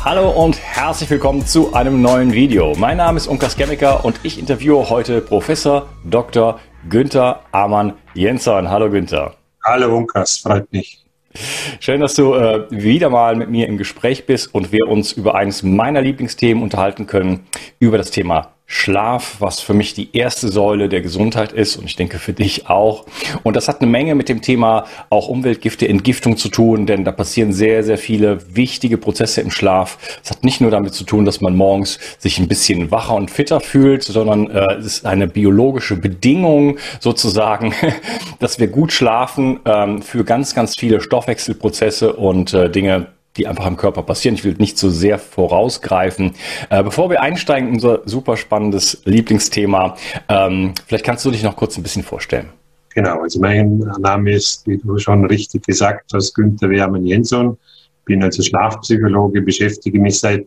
Hallo und herzlich willkommen zu einem neuen Video. Mein Name ist Unkas Gemmiker und ich interviewe heute Professor Dr. Günther Amann-Jensson. Hallo Günther. Hallo Unkas, freut mich. Schön, dass du wieder mal mit mir im Gespräch bist und wir uns über eines meiner Lieblingsthemen unterhalten können, über das Thema Schlaf, was für mich die erste Säule der Gesundheit ist und ich denke für dich auch. Und das hat eine Menge mit dem Thema auch Umweltgifte, Entgiftung zu tun, denn da passieren sehr, sehr viele wichtige Prozesse im Schlaf. Es hat nicht nur damit zu tun, dass man morgens sich ein bisschen wacher und fitter fühlt, sondern es ist eine biologische Bedingung sozusagen, dass wir gut schlafen für ganz, ganz viele Stoffwechselprozesse und Dinge, die einfach im Körper passieren. Ich will nicht so sehr vorausgreifen. Bevor wir einsteigen in unser super spannendes Lieblingsthema, vielleicht kannst du dich noch kurz ein bisschen vorstellen. Genau, also mein Name ist, wie du schon richtig gesagt hast, Günther Amann-Jensson. Bin also Schlafpsychologe, beschäftige mich seit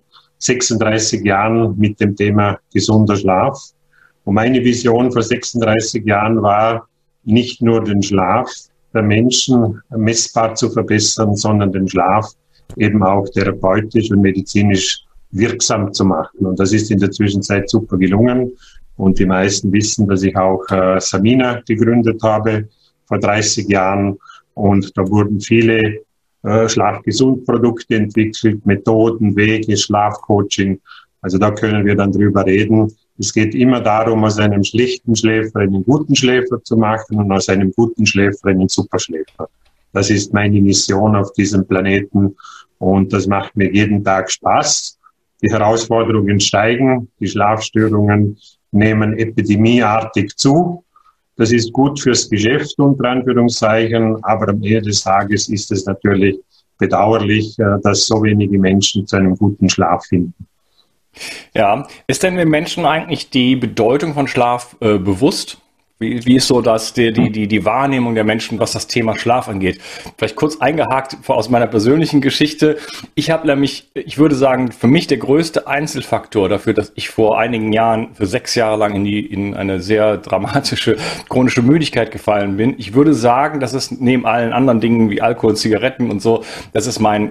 36 Jahren mit dem Thema gesunder Schlaf. Und meine Vision vor 36 Jahren war, nicht nur den Schlaf der Menschen messbar zu verbessern, sondern den Schlaf eben auch therapeutisch und medizinisch wirksam zu machen. Und das ist in der Zwischenzeit super gelungen. Und die meisten wissen, dass ich auch Samina gegründet habe vor 30 Jahren. Und da wurden viele Schlafgesund-Produkte entwickelt, Methoden, Wege, Schlafcoaching. Also da können wir dann drüber reden. Es geht immer darum, aus einem schlichten Schläfer einen guten Schläfer zu machen und aus einem guten Schläfer einen Superschläfer. Das ist meine Mission auf diesem Planeten und das macht mir jeden Tag Spaß. Die Herausforderungen steigen, die Schlafstörungen nehmen epidemieartig zu. Das ist gut fürs Geschäft, unter Anführungszeichen, aber am Ende des Tages ist es natürlich bedauerlich, dass so wenige Menschen zu einem guten Schlaf finden. Ja, ist denn den Menschen eigentlich die Bedeutung von Schlaf bewusst? Wie ist so die Wahrnehmung der Menschen, was das Thema Schlaf angeht? Vielleicht kurz eingehakt aus meiner persönlichen Geschichte. Ich habe nämlich, ich würde sagen, für mich der größte Einzelfaktor dafür, dass ich vor einigen Jahren für 6 Jahre lang in eine sehr dramatische chronische Müdigkeit gefallen bin. Ich würde sagen, dass es neben allen anderen Dingen wie Alkohol und Zigaretten und so, dass es mein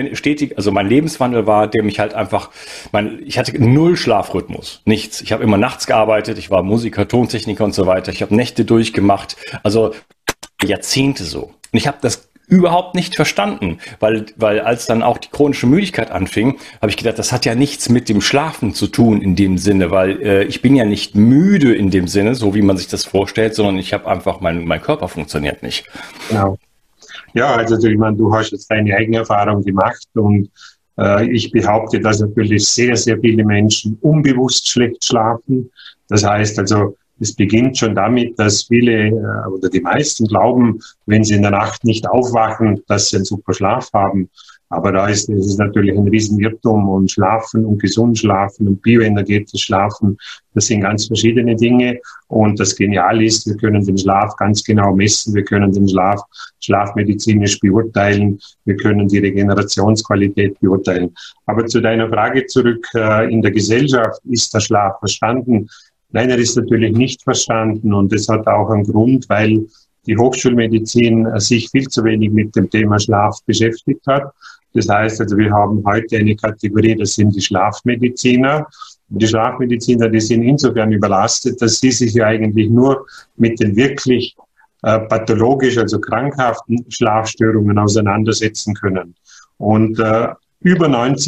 mein Lebenswandel war, der mich halt einfach, ich hatte null Schlafrhythmus, nichts. Ich habe immer nachts gearbeitet, ich war Musiker, Tontechniker und so weiter. Ich habe Nächte durchgemacht, also Jahrzehnte so. Und ich habe das überhaupt nicht verstanden, weil als dann auch die chronische Müdigkeit anfing, habe ich gedacht, das hat ja nichts mit dem Schlafen zu tun in dem Sinne, weil ich bin ja nicht müde in dem Sinne, so wie man sich das vorstellt, sondern ich habe einfach, mein Körper funktioniert nicht. Genau. Ja, also ich meine, du hast jetzt deine eigene Erfahrung gemacht und ich behaupte, dass natürlich sehr, sehr viele Menschen unbewusst schlecht schlafen. Das heißt also, es beginnt schon damit, dass viele oder die meisten glauben, wenn sie in der Nacht nicht aufwachen, dass sie einen super Schlaf haben. Aber es ist natürlich ein Riesenirrtum und Schlafen und gesund schlafen und bioenergetisch schlafen, das sind ganz verschiedene Dinge. Und das Geniale ist, wir können den Schlaf ganz genau messen, wir können den Schlaf schlafmedizinisch beurteilen, wir können die Regenerationsqualität beurteilen. Aber zu deiner Frage zurück, in der Gesellschaft ist der Schlaf verstanden? Nein, er ist natürlich nicht verstanden und es hat auch einen Grund, weil die Hochschulmedizin sich viel zu wenig mit dem Thema Schlaf beschäftigt hat. Das heißt also, wir haben heute eine Kategorie, das sind die Schlafmediziner. Und die Schlafmediziner, die sind insofern überlastet, dass sie sich ja eigentlich nur mit den wirklich pathologisch, also krankhaften Schlafstörungen auseinandersetzen können. Und über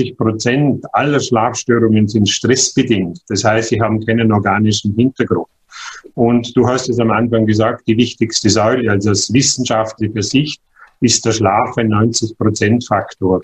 90% aller Schlafstörungen sind stressbedingt. Das heißt, sie haben keinen organischen Hintergrund. Und du hast es am Anfang gesagt, die wichtigste Säule, also aus wissenschaftlicher Sicht, ist der Schlaf ein 90%-Faktor.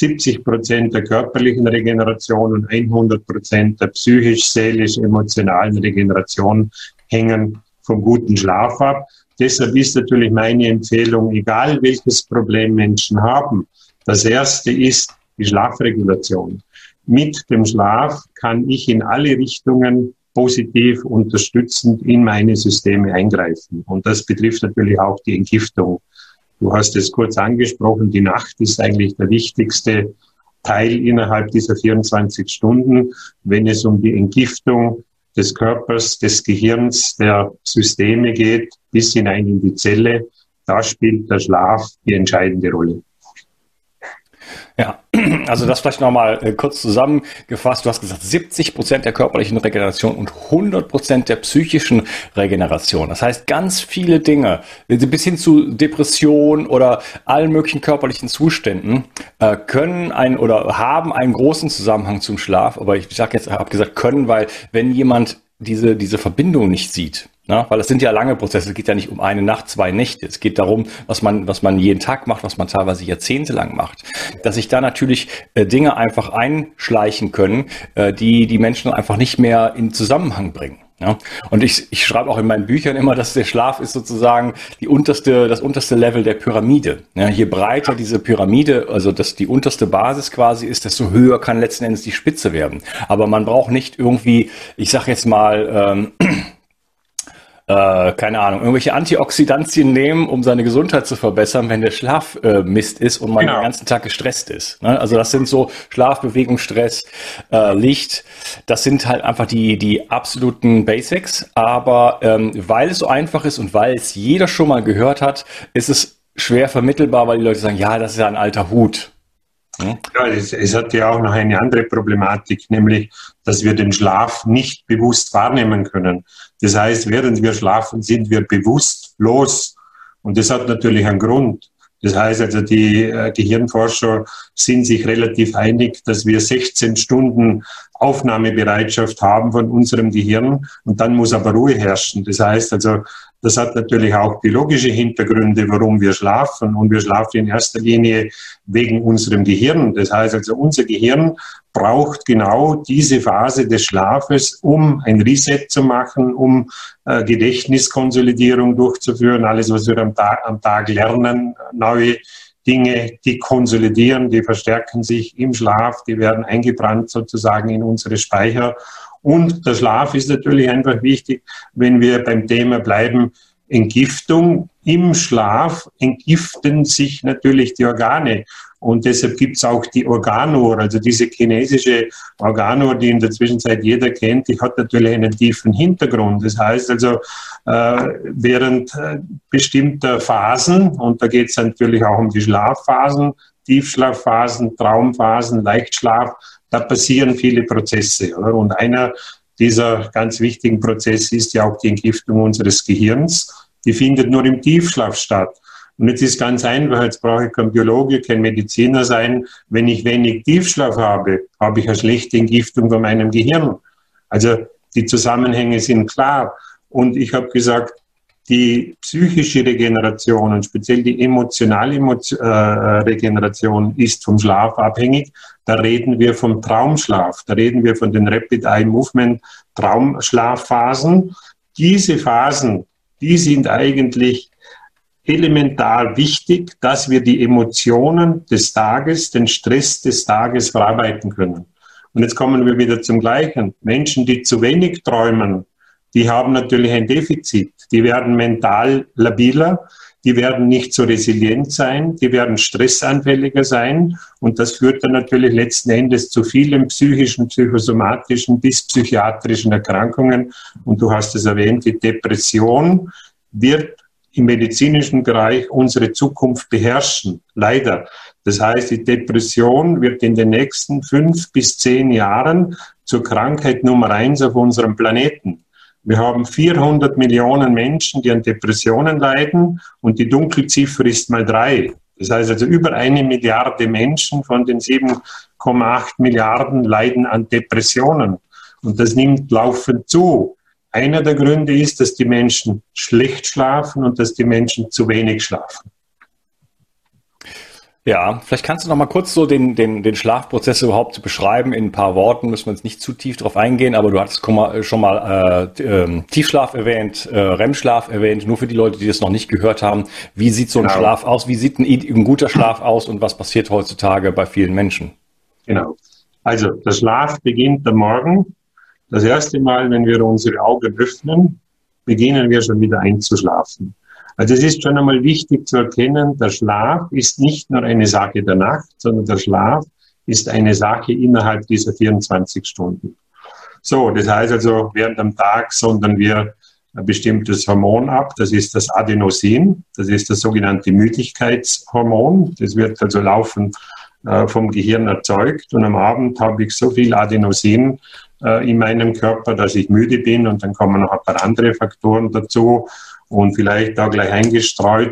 70% der körperlichen Regeneration und 100% der psychisch-seelisch-emotionalen Regeneration hängen vom guten Schlaf ab. Deshalb ist natürlich meine Empfehlung, egal welches Problem Menschen haben, das erste ist die Schlafregulation. Mit dem Schlaf kann ich in alle Richtungen positiv unterstützend in meine Systeme eingreifen. Und das betrifft natürlich auch die Entgiftung. Du hast es kurz angesprochen, die Nacht ist eigentlich der wichtigste Teil innerhalb dieser 24 Stunden, wenn es um die Entgiftung des Körpers, des Gehirns, der Systeme geht, bis hinein in die Zelle. Da spielt der Schlaf die entscheidende Rolle. Ja, also das vielleicht nochmal kurz zusammengefasst. Du hast gesagt, 70% der körperlichen Regeneration und 100% der psychischen Regeneration. Das heißt, ganz viele Dinge, bis hin zu Depression oder allen möglichen körperlichen Zuständen, können oder haben einen großen Zusammenhang zum Schlaf. Aber ich habe gesagt können, weil wenn jemand diese Verbindung nicht sieht, weil das sind ja lange Prozesse, es geht ja nicht um eine Nacht, 2 Nächte, es geht darum, was man jeden Tag macht, was man teilweise jahrzehntelang macht, dass sich da natürlich Dinge einfach einschleichen können, die Menschen einfach nicht mehr in Zusammenhang bringen. Ja, und ich schreibe auch in meinen Büchern immer, dass der Schlaf ist sozusagen das unterste Level der Pyramide. Ja, je breiter diese Pyramide, also dass die unterste Basis quasi ist, desto höher kann letzten Endes die Spitze werden. Aber man braucht nicht irgendwie, ich sag jetzt mal, keine Ahnung, irgendwelche Antioxidantien nehmen, um seine Gesundheit zu verbessern, wenn der Schlaf Mist ist und man den ganzen Tag gestresst ist. Ne? Also das sind so Schlaf, Bewegung, Stress, Licht. Das sind halt einfach die absoluten Basics. Aber weil es so einfach ist und weil es jeder schon mal gehört hat, ist es schwer vermittelbar, weil die Leute sagen, ja, das ist ja ein alter Hut. Ja, es hat ja auch noch eine andere Problematik, nämlich, dass wir den Schlaf nicht bewusst wahrnehmen können. Das heißt, während wir schlafen, sind wir bewusstlos. Und das hat natürlich einen Grund. Das heißt also, die Gehirnforscher sind sich relativ einig, dass wir 16 Stunden Aufnahmebereitschaft haben von unserem Gehirn und dann muss aber Ruhe herrschen. Das heißt also, das hat natürlich auch biologische Hintergründe, warum wir schlafen. Und wir schlafen in erster Linie wegen unserem Gehirn. Das heißt also, unser Gehirn braucht genau diese Phase des Schlafes, um ein Reset zu machen, um Gedächtniskonsolidierung durchzuführen. Alles, was wir am Tag lernen, neue Dinge, die konsolidieren, die verstärken sich im Schlaf, die werden eingebrannt sozusagen in unsere Speicher. Und der Schlaf ist natürlich einfach wichtig, wenn wir beim Thema bleiben, Entgiftung. Im Schlaf entgiften sich natürlich die Organe. Und deshalb gibt es auch die Organuhr, also diese chinesische Organuhr, die in der Zwischenzeit jeder kennt, die hat natürlich einen tiefen Hintergrund. Das heißt also, während bestimmter Phasen, und da geht es natürlich auch um die Schlafphasen, Tiefschlafphasen, Traumphasen, Leichtschlaf, da passieren viele Prozesse. Oder? Und einer dieser ganz wichtigen Prozesse ist ja auch die Entgiftung unseres Gehirns. Die findet nur im Tiefschlaf statt. Und jetzt ist ganz einfach, jetzt brauche ich kein Biologe, kein Mediziner sein. Wenn ich wenig Tiefschlaf habe, habe ich eine schlechte Entgiftung von meinem Gehirn. Also die Zusammenhänge sind klar. Und ich habe gesagt, die psychische Regeneration und speziell die emotionale Regeneration ist vom Schlaf abhängig. Da reden wir vom Traumschlaf, da reden wir von den Rapid Eye Movement Traumschlafphasen. Diese Phasen, die sind eigentlich elementar wichtig, dass wir die Emotionen des Tages, den Stress des Tages verarbeiten können. Und jetzt kommen wir wieder zum Gleichen. Menschen, die zu wenig träumen, die haben natürlich ein Defizit. Die werden mental labiler, die werden nicht so resilient sein, die werden stressanfälliger sein. Und das führt dann natürlich letzten Endes zu vielen psychischen, psychosomatischen bis psychiatrischen Erkrankungen. Und du hast es erwähnt, die Depression wird im medizinischen Bereich unsere Zukunft beherrschen, leider. Das heißt, die Depression wird in den nächsten 5 bis 10 Jahren zur Krankheit Nummer 1 auf unserem Planeten. Wir haben 400 Millionen Menschen, die an Depressionen leiden und die Dunkelziffer ist mal 3. Das heißt also, über 1 Milliarde Menschen von den 7,8 Milliarden leiden an Depressionen. Und das nimmt laufend zu. Einer der Gründe ist, dass die Menschen schlecht schlafen und dass die Menschen zu wenig schlafen. Ja, vielleicht kannst du noch mal kurz so den Schlafprozess überhaupt beschreiben. In ein paar Worten müssen wir jetzt nicht zu tief drauf eingehen, aber du hattest schon mal Tiefschlaf erwähnt, REM-Schlaf erwähnt, nur für die Leute, die das noch nicht gehört haben. Wie sieht so ein Schlaf aus? Wie sieht ein guter Schlaf aus und was passiert heutzutage bei vielen Menschen? Genau. Also der Schlaf beginnt am Morgen. Das erste Mal, wenn wir unsere Augen öffnen, beginnen wir schon wieder einzuschlafen. Also es ist schon einmal wichtig zu erkennen, der Schlaf ist nicht nur eine Sache der Nacht, sondern der Schlaf ist eine Sache innerhalb dieser 24 Stunden. So, das heißt also, während am Tag sondern wir ein bestimmtes Hormon ab, das ist das Adenosin, das ist das sogenannte Müdigkeitshormon, das wird also laufend vom Gehirn erzeugt. Und am Abend habe ich so viel Adenosin in meinem Körper, dass ich müde bin. Und dann kommen noch ein paar andere Faktoren dazu. Und vielleicht da gleich eingestreut,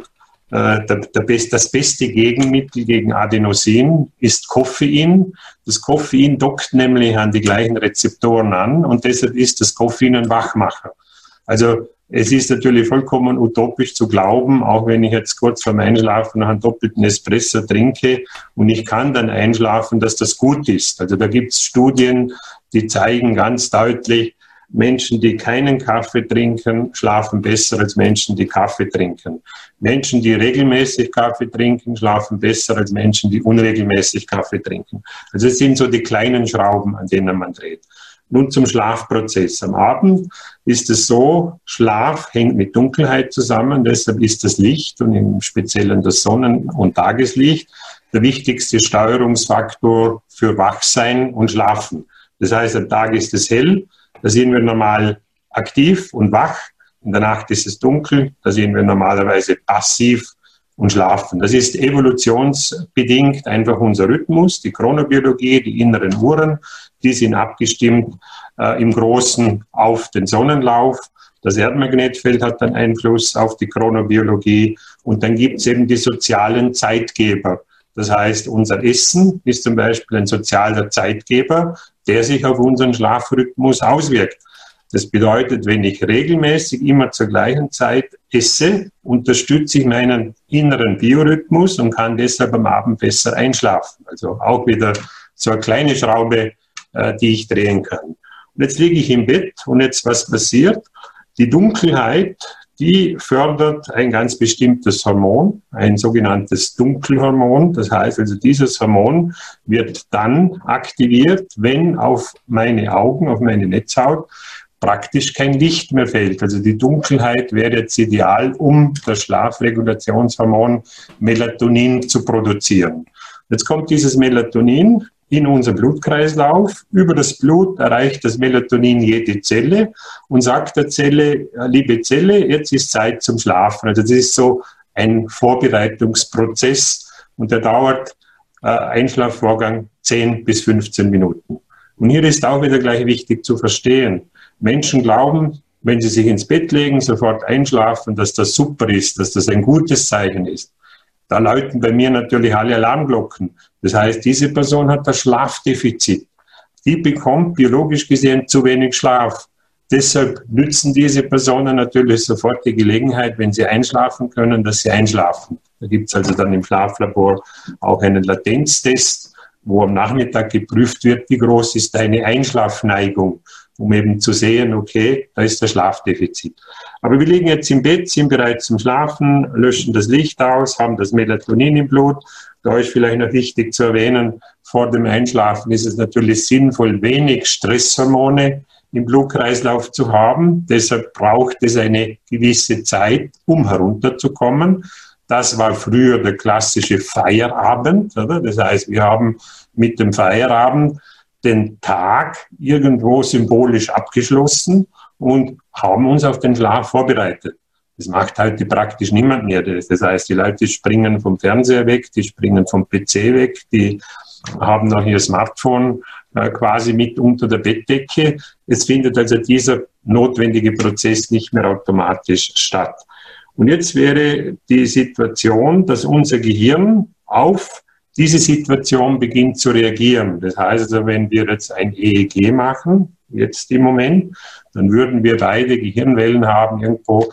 das beste Gegenmittel gegen Adenosin ist Koffein. Das Koffein dockt nämlich an die gleichen Rezeptoren an und deshalb ist das Koffein ein Wachmacher. Also es ist natürlich vollkommen utopisch zu glauben, auch wenn ich jetzt kurz vorm Einschlafen noch einen doppelten Espresso trinke und ich kann dann einschlafen, dass das gut ist. Also da gibt es Studien, die zeigen ganz deutlich, Menschen, die keinen Kaffee trinken, schlafen besser als Menschen, die Kaffee trinken. Menschen, die regelmäßig Kaffee trinken, schlafen besser als Menschen, die unregelmäßig Kaffee trinken. Also es sind so die kleinen Schrauben, an denen man dreht. Nun zum Schlafprozess. Am Abend ist es so, Schlaf hängt mit Dunkelheit zusammen, deshalb ist das Licht und im Speziellen das Sonnen- und Tageslicht der wichtigste Steuerungsfaktor für Wachsein und Schlafen. Das heißt, am Tag ist es hell, da sind wir normal aktiv und wach. In der Nacht ist es dunkel, da sind wir normalerweise passiv und schlafen. Das ist evolutionsbedingt einfach unser Rhythmus, die Chronobiologie, die inneren Uhren, die sind abgestimmt im Großen auf den Sonnenlauf. Das Erdmagnetfeld hat einen Einfluss auf die Chronobiologie und dann gibt es eben die sozialen Zeitgeber. Das heißt, unser Essen ist zum Beispiel ein sozialer Zeitgeber, der sich auf unseren Schlafrhythmus auswirkt. Das bedeutet, wenn ich regelmäßig immer zur gleichen Zeit esse, unterstütze ich meinen inneren Biorhythmus und kann deshalb am Abend besser einschlafen. Also auch wieder so eine kleine Schraube, die ich drehen kann. Und jetzt liege ich im Bett und jetzt was passiert? Die Dunkelheit, die fördert ein ganz bestimmtes Hormon, ein sogenanntes Dunkelhormon. Das heißt also, dieses Hormon wird dann aktiviert, wenn auf meine Augen, auf meine Netzhaut praktisch kein Licht mehr fällt. Also die Dunkelheit wäre jetzt ideal, um das Schlafregulationshormon Melatonin zu produzieren. Jetzt kommt dieses Melatonin in unseren Blutkreislauf. Über das Blut erreicht das Melatonin jede Zelle und sagt der Zelle, liebe Zelle, jetzt ist Zeit zum Schlafen. Also das ist so ein Vorbereitungsprozess und der dauert Einschlafvorgang 10 bis 15 Minuten. Und hier ist auch wieder gleich wichtig zu verstehen. Menschen glauben, wenn sie sich ins Bett legen, sofort einschlafen, dass das super ist, dass das ein gutes Zeichen ist. Da läuten bei mir natürlich alle Alarmglocken. Das heißt, diese Person hat das Schlafdefizit. Die bekommt biologisch gesehen zu wenig Schlaf. Deshalb nützen diese Personen natürlich sofort die Gelegenheit, wenn sie einschlafen können, dass sie einschlafen. Da gibt es also dann im Schlaflabor auch einen Latenztest, wo am Nachmittag geprüft wird, wie groß ist deine Einschlafneigung, um eben zu sehen, okay, da ist das Schlafdefizit. Aber wir liegen jetzt im Bett, sind bereit zum Schlafen, löschen das Licht aus, haben das Melatonin im Blut. Da ist vielleicht noch wichtig zu erwähnen, vor dem Einschlafen ist es natürlich sinnvoll, wenig Stresshormone im Blutkreislauf zu haben. Deshalb braucht es eine gewisse Zeit, um herunterzukommen. Das war früher der klassische Feierabend, oder? Das heißt, wir haben mit dem Feierabend den Tag irgendwo symbolisch abgeschlossen und haben uns auf den Schlaf vorbereitet. Das macht heute praktisch niemand mehr. Das heißt, die Leute springen vom Fernseher weg, die springen vom PC weg, die haben noch ihr Smartphone quasi mit unter der Bettdecke. Es findet also dieser notwendige Prozess nicht mehr automatisch statt. Und jetzt wäre die Situation, dass unser Gehirn auf diese Situation beginnt zu reagieren. Das heißt also, wenn wir jetzt ein EEG machen, jetzt im Moment, dann würden wir beide Gehirnwellen haben, irgendwo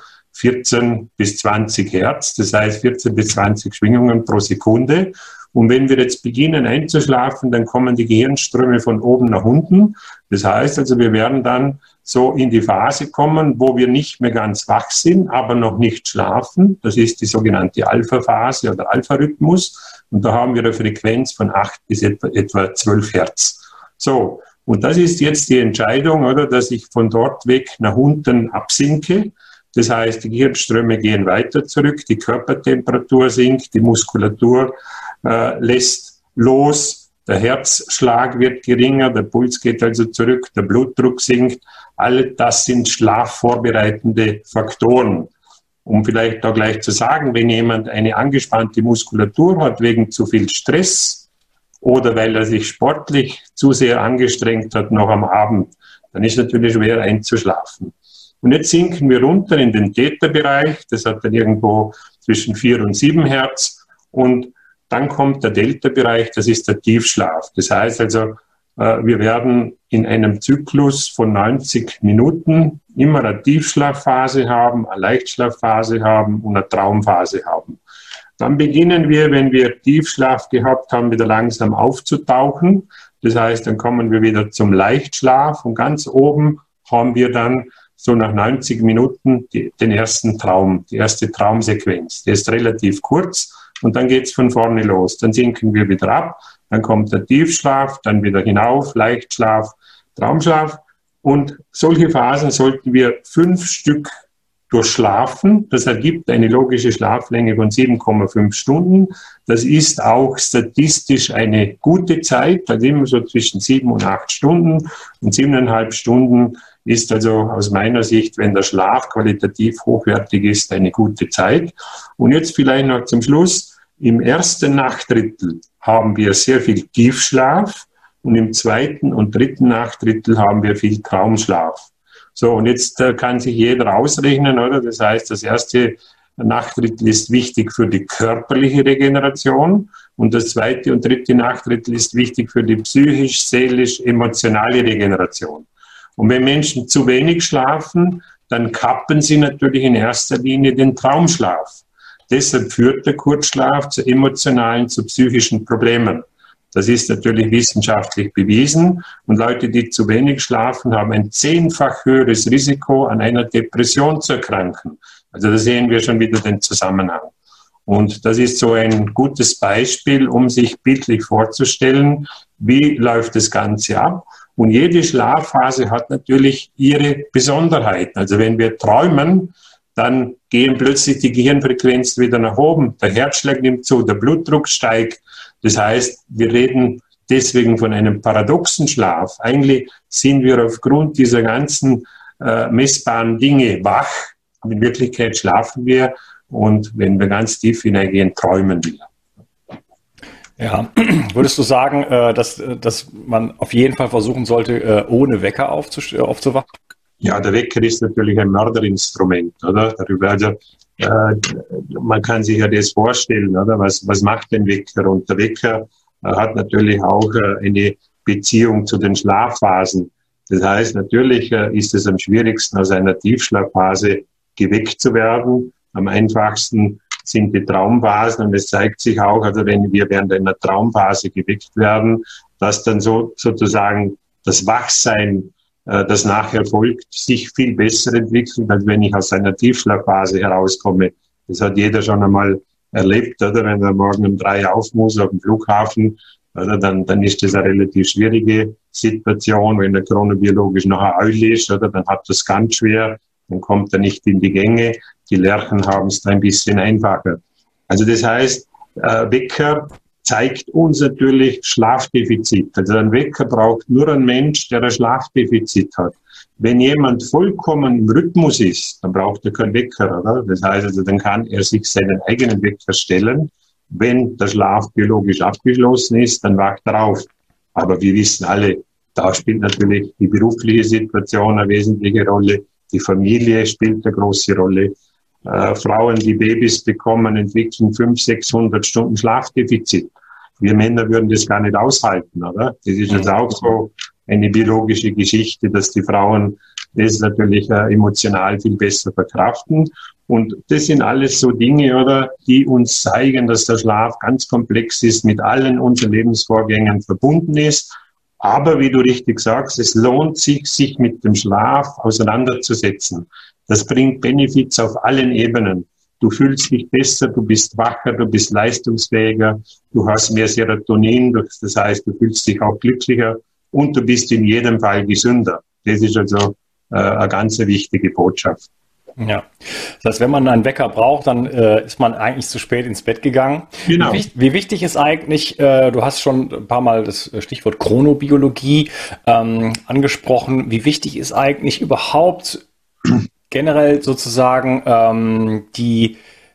14 bis 20 Hertz, das heißt 14 bis 20 Schwingungen pro Sekunde. Und wenn wir jetzt beginnen einzuschlafen, dann kommen die Gehirnströme von oben nach unten. Das heißt also, wir werden dann so in die Phase kommen, wo wir nicht mehr ganz wach sind, aber noch nicht schlafen. Das ist die sogenannte Alpha-Phase oder Alpha-Rhythmus. Und da haben wir eine Frequenz von 8 bis etwa 12 Hertz. So, und das ist jetzt die Entscheidung, oder, dass ich von dort weg nach unten absinke. Das heißt, die Gehirnströme gehen weiter zurück, die Körpertemperatur sinkt, die Muskulatur lässt los, der Herzschlag wird geringer, der Puls geht also zurück, der Blutdruck sinkt. All das sind schlafvorbereitende Faktoren. Um vielleicht da gleich zu sagen, wenn jemand eine angespannte Muskulatur hat wegen zu viel Stress, oder weil er sich sportlich zu sehr angestrengt hat noch am Abend, dann ist es natürlich schwer einzuschlafen. Und jetzt sinken wir runter in den Theta-Bereich, das hat dann irgendwo zwischen 4 und 7 Hertz, und dann kommt der Delta-Bereich, das ist der Tiefschlaf. Das heißt also, wir werden in einem Zyklus von 90 Minuten immer eine Tiefschlafphase haben, eine Leichtschlafphase haben und eine Traumphase haben. Dann beginnen wir, wenn wir Tiefschlaf gehabt haben, wieder langsam aufzutauchen. Das heißt, dann kommen wir wieder zum Leichtschlaf und ganz oben haben wir dann so nach 90 Minuten den ersten Traum, die erste Traumsequenz. Der ist relativ kurz und dann geht's von vorne los. Dann sinken wir wieder ab, dann kommt der Tiefschlaf, dann wieder hinauf, Leichtschlaf, Traumschlaf. Und solche Phasen sollten wir 5 Stück durchschlafen. Das ergibt eine logische Schlaflänge von 7,5 Stunden. Das ist auch statistisch eine gute Zeit, also immer so zwischen 7 und 8 Stunden. Und 7,5 Stunden ist also aus meiner Sicht, wenn der Schlaf qualitativ hochwertig ist, eine gute Zeit. Und jetzt vielleicht noch zum Schluss. Im ersten Nachtdrittel haben wir sehr viel Tiefschlaf und im zweiten und dritten Nachtdrittel haben wir viel Traumschlaf. So, und jetzt kann sich jeder ausrechnen, oder? Das heißt, das erste Nachtdrittel ist wichtig für die körperliche Regeneration und das zweite und dritte Nachtdrittel ist wichtig für die psychisch, seelisch, emotionale Regeneration. Und wenn Menschen zu wenig schlafen, dann kappen sie natürlich in erster Linie den Traumschlaf. Deshalb führt der Kurzschlaf zu emotionalen, zu psychischen Problemen. Das ist natürlich wissenschaftlich bewiesen. Und Leute, die zu wenig schlafen, haben ein 10-fach höheres Risiko, an einer Depression zu erkranken. Also da sehen wir schon wieder den Zusammenhang. Und das ist so ein gutes Beispiel, um sich bildlich vorzustellen, wie läuft das Ganze ab. Und jede Schlafphase hat natürlich ihre Besonderheiten. Also wenn wir träumen, dann gehen plötzlich die Gehirnfrequenzen wieder nach oben, der Herzschlag nimmt zu, der Blutdruck steigt. Das heißt, wir reden deswegen von einem paradoxen Schlaf. Eigentlich sind wir aufgrund dieser ganzen messbaren Dinge wach, aber in Wirklichkeit schlafen wir und wenn wir ganz tief hineingehen, träumen wir. Ja, würdest du sagen, dass man auf jeden Fall versuchen sollte, ohne Wecker aufzuwachen? Ja, der Wecker ist natürlich ein Mörderinstrument, oder? Also, man kann sich ja das vorstellen, oder? Was macht ein Wecker? Und der Wecker hat natürlich auch eine Beziehung zu den Schlafphasen. Das heißt, natürlich ist es am schwierigsten, aus einer Tiefschlafphase geweckt zu werden. Am einfachsten sind die Traumphasen und es zeigt sich auch, also wenn wir während einer Traumphase geweckt werden, dass dann sozusagen das Wachsein, das nachher folgt, sich viel besser entwickelt, als wenn ich aus einer Tiefschlafphase herauskomme. Das hat jeder schon einmal erlebt, oder? Wenn er morgen um 3 auf muss auf dem Flughafen, oder? Dann ist das eine relativ schwierige Situation. Wenn er chronobiologisch noch ein Eul ist, oder? Dann hat das ganz schwer, dann kommt er nicht in die Gänge. Die Lerchen haben es da ein bisschen einfacher. Also das heißt, Wecker zeigt uns natürlich Schlafdefizit. Also ein Wecker braucht nur ein Mensch, der ein Schlafdefizit hat. Wenn jemand vollkommen im Rhythmus ist, dann braucht er keinen Wecker, oder? Das heißt also, dann kann er sich seinen eigenen Wecker stellen. Wenn der Schlaf biologisch abgeschlossen ist, dann wacht er auf. Aber wir wissen alle, da spielt natürlich die berufliche Situation eine wesentliche Rolle. Die Familie spielt eine große Rolle. Frauen, die Babys bekommen, entwickeln 500, 600 Stunden Schlafdefizit. Wir Männer würden das gar nicht aushalten, oder? Das ist jetzt auch so eine biologische Geschichte, dass die Frauen das natürlich emotional viel besser verkraften. Und das sind alles so Dinge, oder, die uns zeigen, dass der Schlaf ganz komplex ist, mit allen unseren Lebensvorgängen verbunden ist. Aber wie du richtig sagst, es lohnt sich, sich mit dem Schlaf auseinanderzusetzen. Das bringt Benefits auf allen Ebenen. Du fühlst dich besser, du bist wacher, du bist leistungsfähiger, du hast mehr Serotonin, das heißt, du fühlst dich auch glücklicher und du bist in jedem Fall gesünder. Das ist also eine ganz wichtige Botschaft. Ja, das heißt, wenn man einen Wecker braucht, dann ist man eigentlich zu spät ins Bett gegangen. Genau. Wie wichtig ist eigentlich, du hast schon ein paar Mal das Stichwort Chronobiologie angesprochen, wie wichtig ist eigentlich überhaupt generell sozusagen die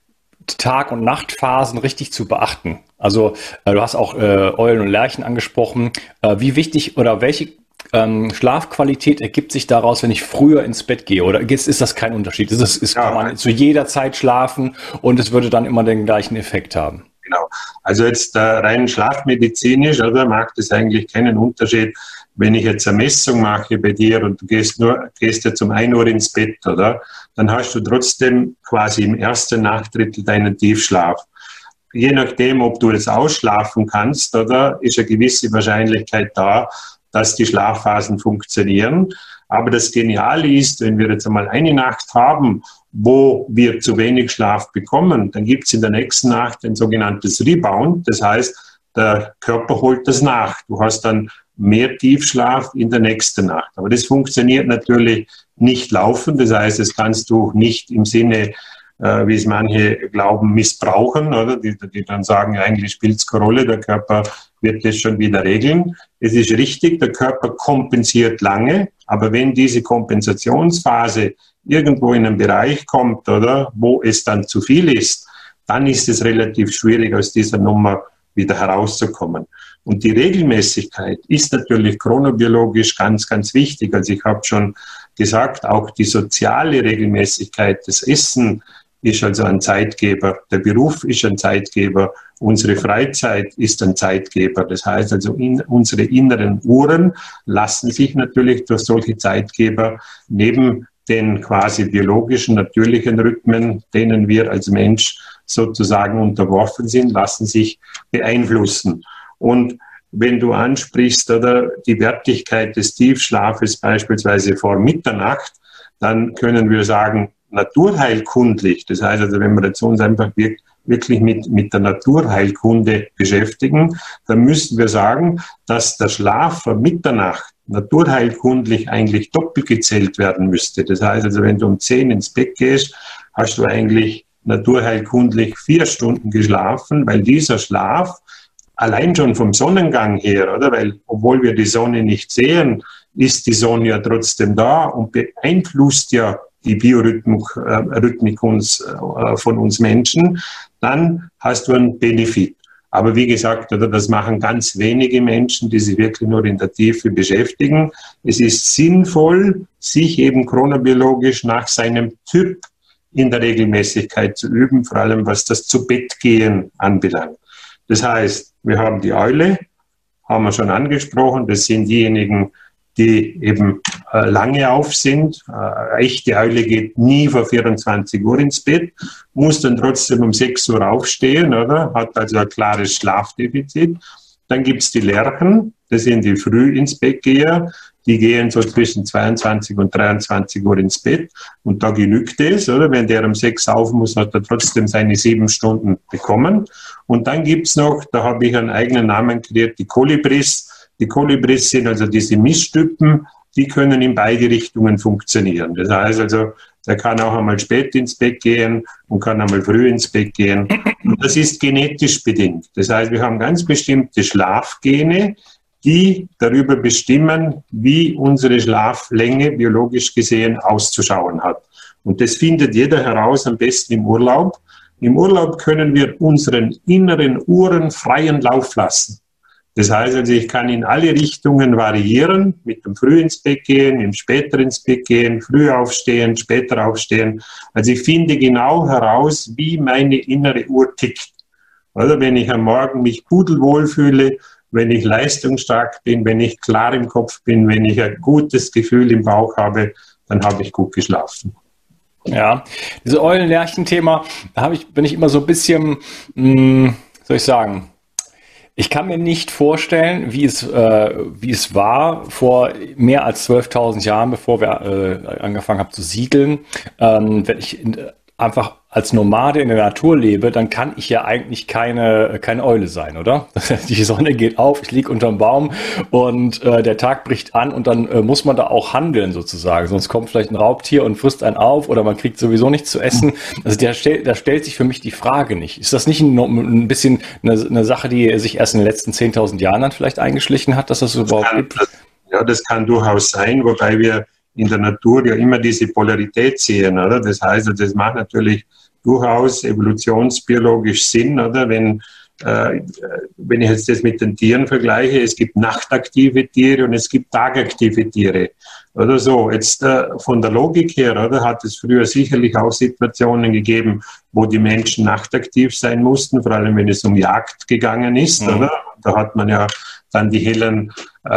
Tag- und Nachtphasen richtig zu beachten? Also du hast auch Eulen und Lerchen angesprochen. Wie wichtig oder welche Schlafqualität ergibt sich daraus, wenn ich früher ins Bett gehe? Oder ist das kein Unterschied? Kann man zu jeder Zeit schlafen und es würde dann immer den gleichen Effekt haben? Genau. Also jetzt rein schlafmedizinisch, oder macht es eigentlich keinen Unterschied, wenn ich jetzt eine Messung mache bei dir und du gehst jetzt um 1 Uhr ins Bett, oder? Dann hast du trotzdem quasi im ersten Nachtdrittel deinen Tiefschlaf. Je nachdem, ob du jetzt ausschlafen kannst, oder, ist eine gewisse Wahrscheinlichkeit da, dass die Schlafphasen funktionieren. Aber das Geniale ist, wenn wir jetzt einmal eine Nacht haben, wo wir zu wenig Schlaf bekommen, dann gibt es in der nächsten Nacht ein sogenanntes Rebound. Das heißt, der Körper holt das nach. Du hast dann mehr Tiefschlaf in der nächsten Nacht. Aber das funktioniert natürlich nicht laufend. Das heißt, das kannst du nicht im Sinne, wie es manche glauben, missbrauchen, oder? Die dann sagen, eigentlich spielt es keine Rolle, der Körper wird das schon wieder regeln. Es ist richtig, der Körper kompensiert lange, aber wenn diese Kompensationsphase irgendwo in einen Bereich kommt, oder, wo es dann zu viel ist, dann ist es relativ schwierig, aus dieser Nummer wieder herauszukommen. Und die Regelmäßigkeit ist natürlich chronobiologisch ganz, ganz wichtig. Also ich habe schon gesagt, auch die soziale Regelmäßigkeit, das Essen ist also ein Zeitgeber, der Beruf ist ein Zeitgeber, unsere Freizeit ist ein Zeitgeber. Das heißt also, unsere inneren Uhren lassen sich natürlich durch solche Zeitgeber neben den quasi biologischen, natürlichen Rhythmen, denen wir als Mensch sozusagen unterworfen sind, lassen sich beeinflussen. Und wenn du ansprichst, oder die Wertigkeit des Tiefschlafes beispielsweise vor Mitternacht, dann können wir sagen, naturheilkundlich, das heißt also, wenn wir jetzt uns einfach wirklich mit der Naturheilkunde beschäftigen, dann müssen wir sagen, dass der Schlaf vor Mitternacht naturheilkundlich eigentlich doppelt gezählt werden müsste. Das heißt also, wenn du um 10 ins Bett gehst, hast du eigentlich naturheilkundlich 4 Stunden geschlafen, weil dieser Schlaf allein schon vom Sonnengang her, oder? Weil, obwohl wir die Sonne nicht sehen, ist die Sonne ja trotzdem da und beeinflusst ja die Biorhythmik von uns Menschen, dann hast du einen Benefit. Aber wie gesagt, oder, das machen ganz wenige Menschen, die sich wirklich nur in der Tiefe beschäftigen. Es ist sinnvoll, sich eben chronobiologisch nach seinem Typ in der Regelmäßigkeit zu üben, vor allem was das Zu-Bett-Gehen anbelangt. Das heißt, wir haben die Eule, haben wir schon angesprochen, das sind diejenigen, die eben lange auf sind. Echte Eule geht nie vor 24 Uhr ins Bett, muss dann trotzdem um 6 Uhr aufstehen, oder? Hat also ein klares Schlafdefizit. Dann gibt es die Lerchen, das sind die früh ins Bett Geher, die gehen so zwischen 22 und 23 Uhr ins Bett und da genügt es, oder? Wenn der um 6 auf muss, hat er trotzdem seine 7 Stunden bekommen. Und dann gibt es noch, da habe ich einen eigenen Namen kreiert, die Kolibris. Die Kolibris sind also diese Misttypen, die können in beide Richtungen funktionieren. Das heißt also, der kann auch einmal spät ins Bett gehen und kann einmal früh ins Bett gehen. Und das ist genetisch bedingt. Das heißt, wir haben ganz bestimmte Schlafgene, die darüber bestimmen, wie unsere Schlaflänge biologisch gesehen auszuschauen hat. Und das findet jeder heraus, am besten im Urlaub. Im Urlaub können wir unseren inneren Uhren freien Lauf lassen. Das heißt also, ich kann in alle Richtungen variieren, mit dem Früh ins Bett gehen, im später ins Bett gehen, früh aufstehen, später aufstehen. Also ich finde genau heraus, wie meine innere Uhr tickt. Oder wenn ich am Morgen mich pudelwohl fühle, wenn ich leistungsstark bin, wenn ich klar im Kopf bin, wenn ich ein gutes Gefühl im Bauch habe, dann habe ich gut geschlafen. Ja, dieses Eulen-Lerchen-Thema, bin ich immer so ein bisschen, soll ich sagen, ich kann mir nicht vorstellen, wie es war vor mehr als 12.000 Jahren, bevor wir angefangen haben zu siedeln. Wenn ich einfach als Nomade in der Natur lebe, dann kann ich ja eigentlich keine Eule sein, oder? Die Sonne geht auf, ich liege unterm Baum und der Tag bricht an und dann muss man da auch handeln sozusagen. Sonst kommt vielleicht ein Raubtier und frisst einen auf oder man kriegt sowieso nichts zu essen. Also da stellt sich für mich die Frage nicht. Ist das nicht ein bisschen eine Sache, die sich erst in den letzten 10.000 Jahren dann vielleicht eingeschlichen hat, dass das überhaupt gibt? Ja, das kann durchaus sein, wobei wir in der Natur ja immer diese Polarität sehen, oder? Das heißt, das macht natürlich durchaus evolutionsbiologisch Sinn, oder? Wenn ich jetzt das mit den Tieren vergleiche, es gibt nachtaktive Tiere und es gibt tagaktive Tiere. Oder so. Jetzt von der Logik her, oder, hat es früher sicherlich auch Situationen gegeben, wo die Menschen nachtaktiv sein mussten, vor allem wenn es um Jagd gegangen ist. Oder? Da hat man ja dann die hellen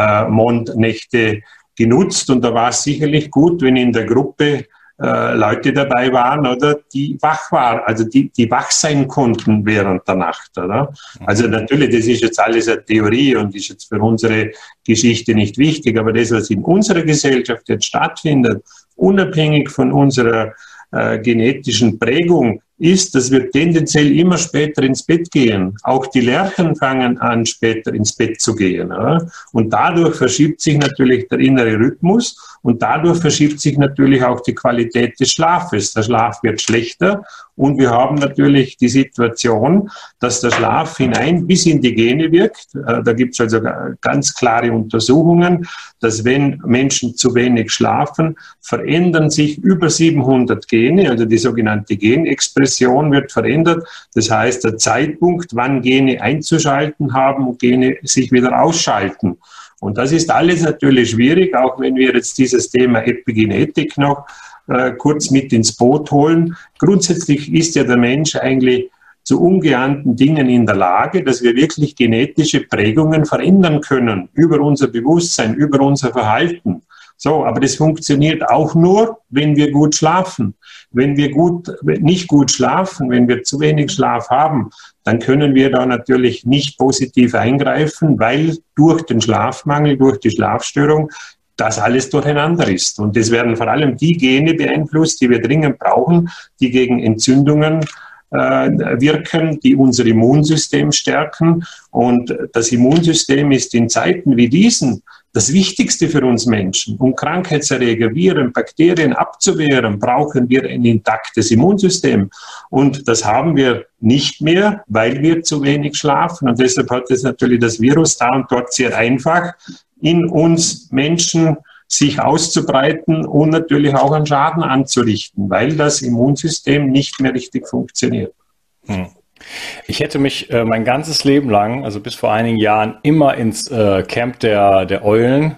Mondnächte genutzt und da war es sicherlich gut, wenn in der Gruppe Leute dabei waren, oder, die wach waren, also die wach sein konnten während der Nacht, oder? Also natürlich, das ist jetzt alles eine Theorie und ist jetzt für unsere Geschichte nicht wichtig, aber das, was in unserer Gesellschaft jetzt stattfindet, unabhängig von unserer genetischen Prägung, ist, dass wir tendenziell immer später ins Bett gehen. Auch die Lerchen fangen an, später ins Bett zu gehen. Oder? Und dadurch verschiebt sich natürlich der innere Rhythmus und dadurch verschiebt sich natürlich auch die Qualität des Schlafes. Der Schlaf wird schlechter und wir haben natürlich die Situation, dass der Schlaf hinein bis in die Gene wirkt. Da gibt es also ganz klare Untersuchungen, dass wenn Menschen zu wenig schlafen, verändern sich über 700 Gene, also die sogenannte Genexpression wird verändert. Das heißt, der Zeitpunkt, wann Gene einzuschalten haben und Gene sich wieder ausschalten. Und das ist alles natürlich schwierig, auch wenn wir jetzt dieses Thema Epigenetik noch kurz mit ins Boot holen. Grundsätzlich ist ja der Mensch eigentlich zu ungeahnten Dingen in der Lage, dass wir wirklich genetische Prägungen verändern können über unser Bewusstsein, über unser Verhalten. So, aber das funktioniert auch nur, wenn wir gut schlafen. Wenn wir nicht gut schlafen, wenn wir zu wenig Schlaf haben, dann können wir da natürlich nicht positiv eingreifen, weil durch den Schlafmangel, durch die Schlafstörung, das alles durcheinander ist. Und das werden vor allem die Gene beeinflusst, die wir dringend brauchen, die gegen Entzündungen wirken, die unser Immunsystem stärken. Und das Immunsystem ist in Zeiten wie diesen das Wichtigste für uns Menschen. Um Krankheitserreger, Viren, Bakterien abzuwehren, brauchen wir ein intaktes Immunsystem. Und das haben wir nicht mehr, weil wir zu wenig schlafen. Und deshalb hat es natürlich das Virus da und dort sehr einfach in uns Menschen sich auszubreiten und natürlich auch einen Schaden anzurichten, weil das Immunsystem nicht mehr richtig funktioniert. Ich hätte mich mein ganzes Leben lang, also bis vor einigen Jahren, immer ins Camp der Eulen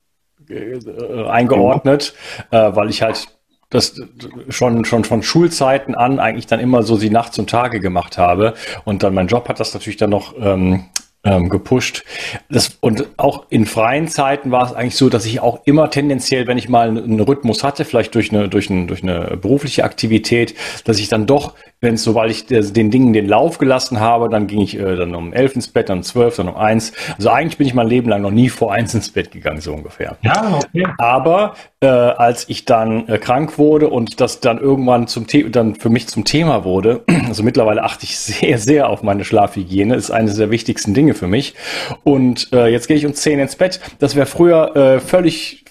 eingeordnet, weil ich halt das schon von Schulzeiten an eigentlich dann immer so die Nacht zum Tage gemacht habe. Und dann mein Job hat das natürlich dann noch gepusht. Und auch in freien Zeiten war es eigentlich so, dass ich auch immer tendenziell, wenn ich mal einen Rhythmus hatte, vielleicht durch eine berufliche Aktivität, dass ich dann doch, weil ich den Dingen den Lauf gelassen habe, dann ging ich dann um 11 ins Bett, dann um 12, dann um 1. Also eigentlich bin ich mein Leben lang noch nie vor 1 ins Bett gegangen, so ungefähr. Ja, okay. Aber als ich dann krank wurde und das dann irgendwann dann für mich zum Thema wurde, also mittlerweile achte ich sehr, sehr auf meine Schlafhygiene, ist eines der wichtigsten Dinge für mich. Und jetzt gehe ich um 10 ins Bett. Das wäre früher völlig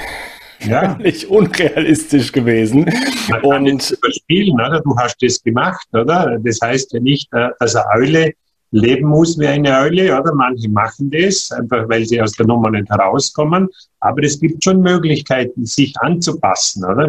unrealistisch gewesen. Man kann und überspielen, oder? Du hast das gemacht, oder? Das heißt ja nicht, dass eine Eule leben muss wie eine Eule, oder? Manche machen das, einfach weil sie aus der Nummer nicht herauskommen. Aber es gibt schon Möglichkeiten, sich anzupassen, oder?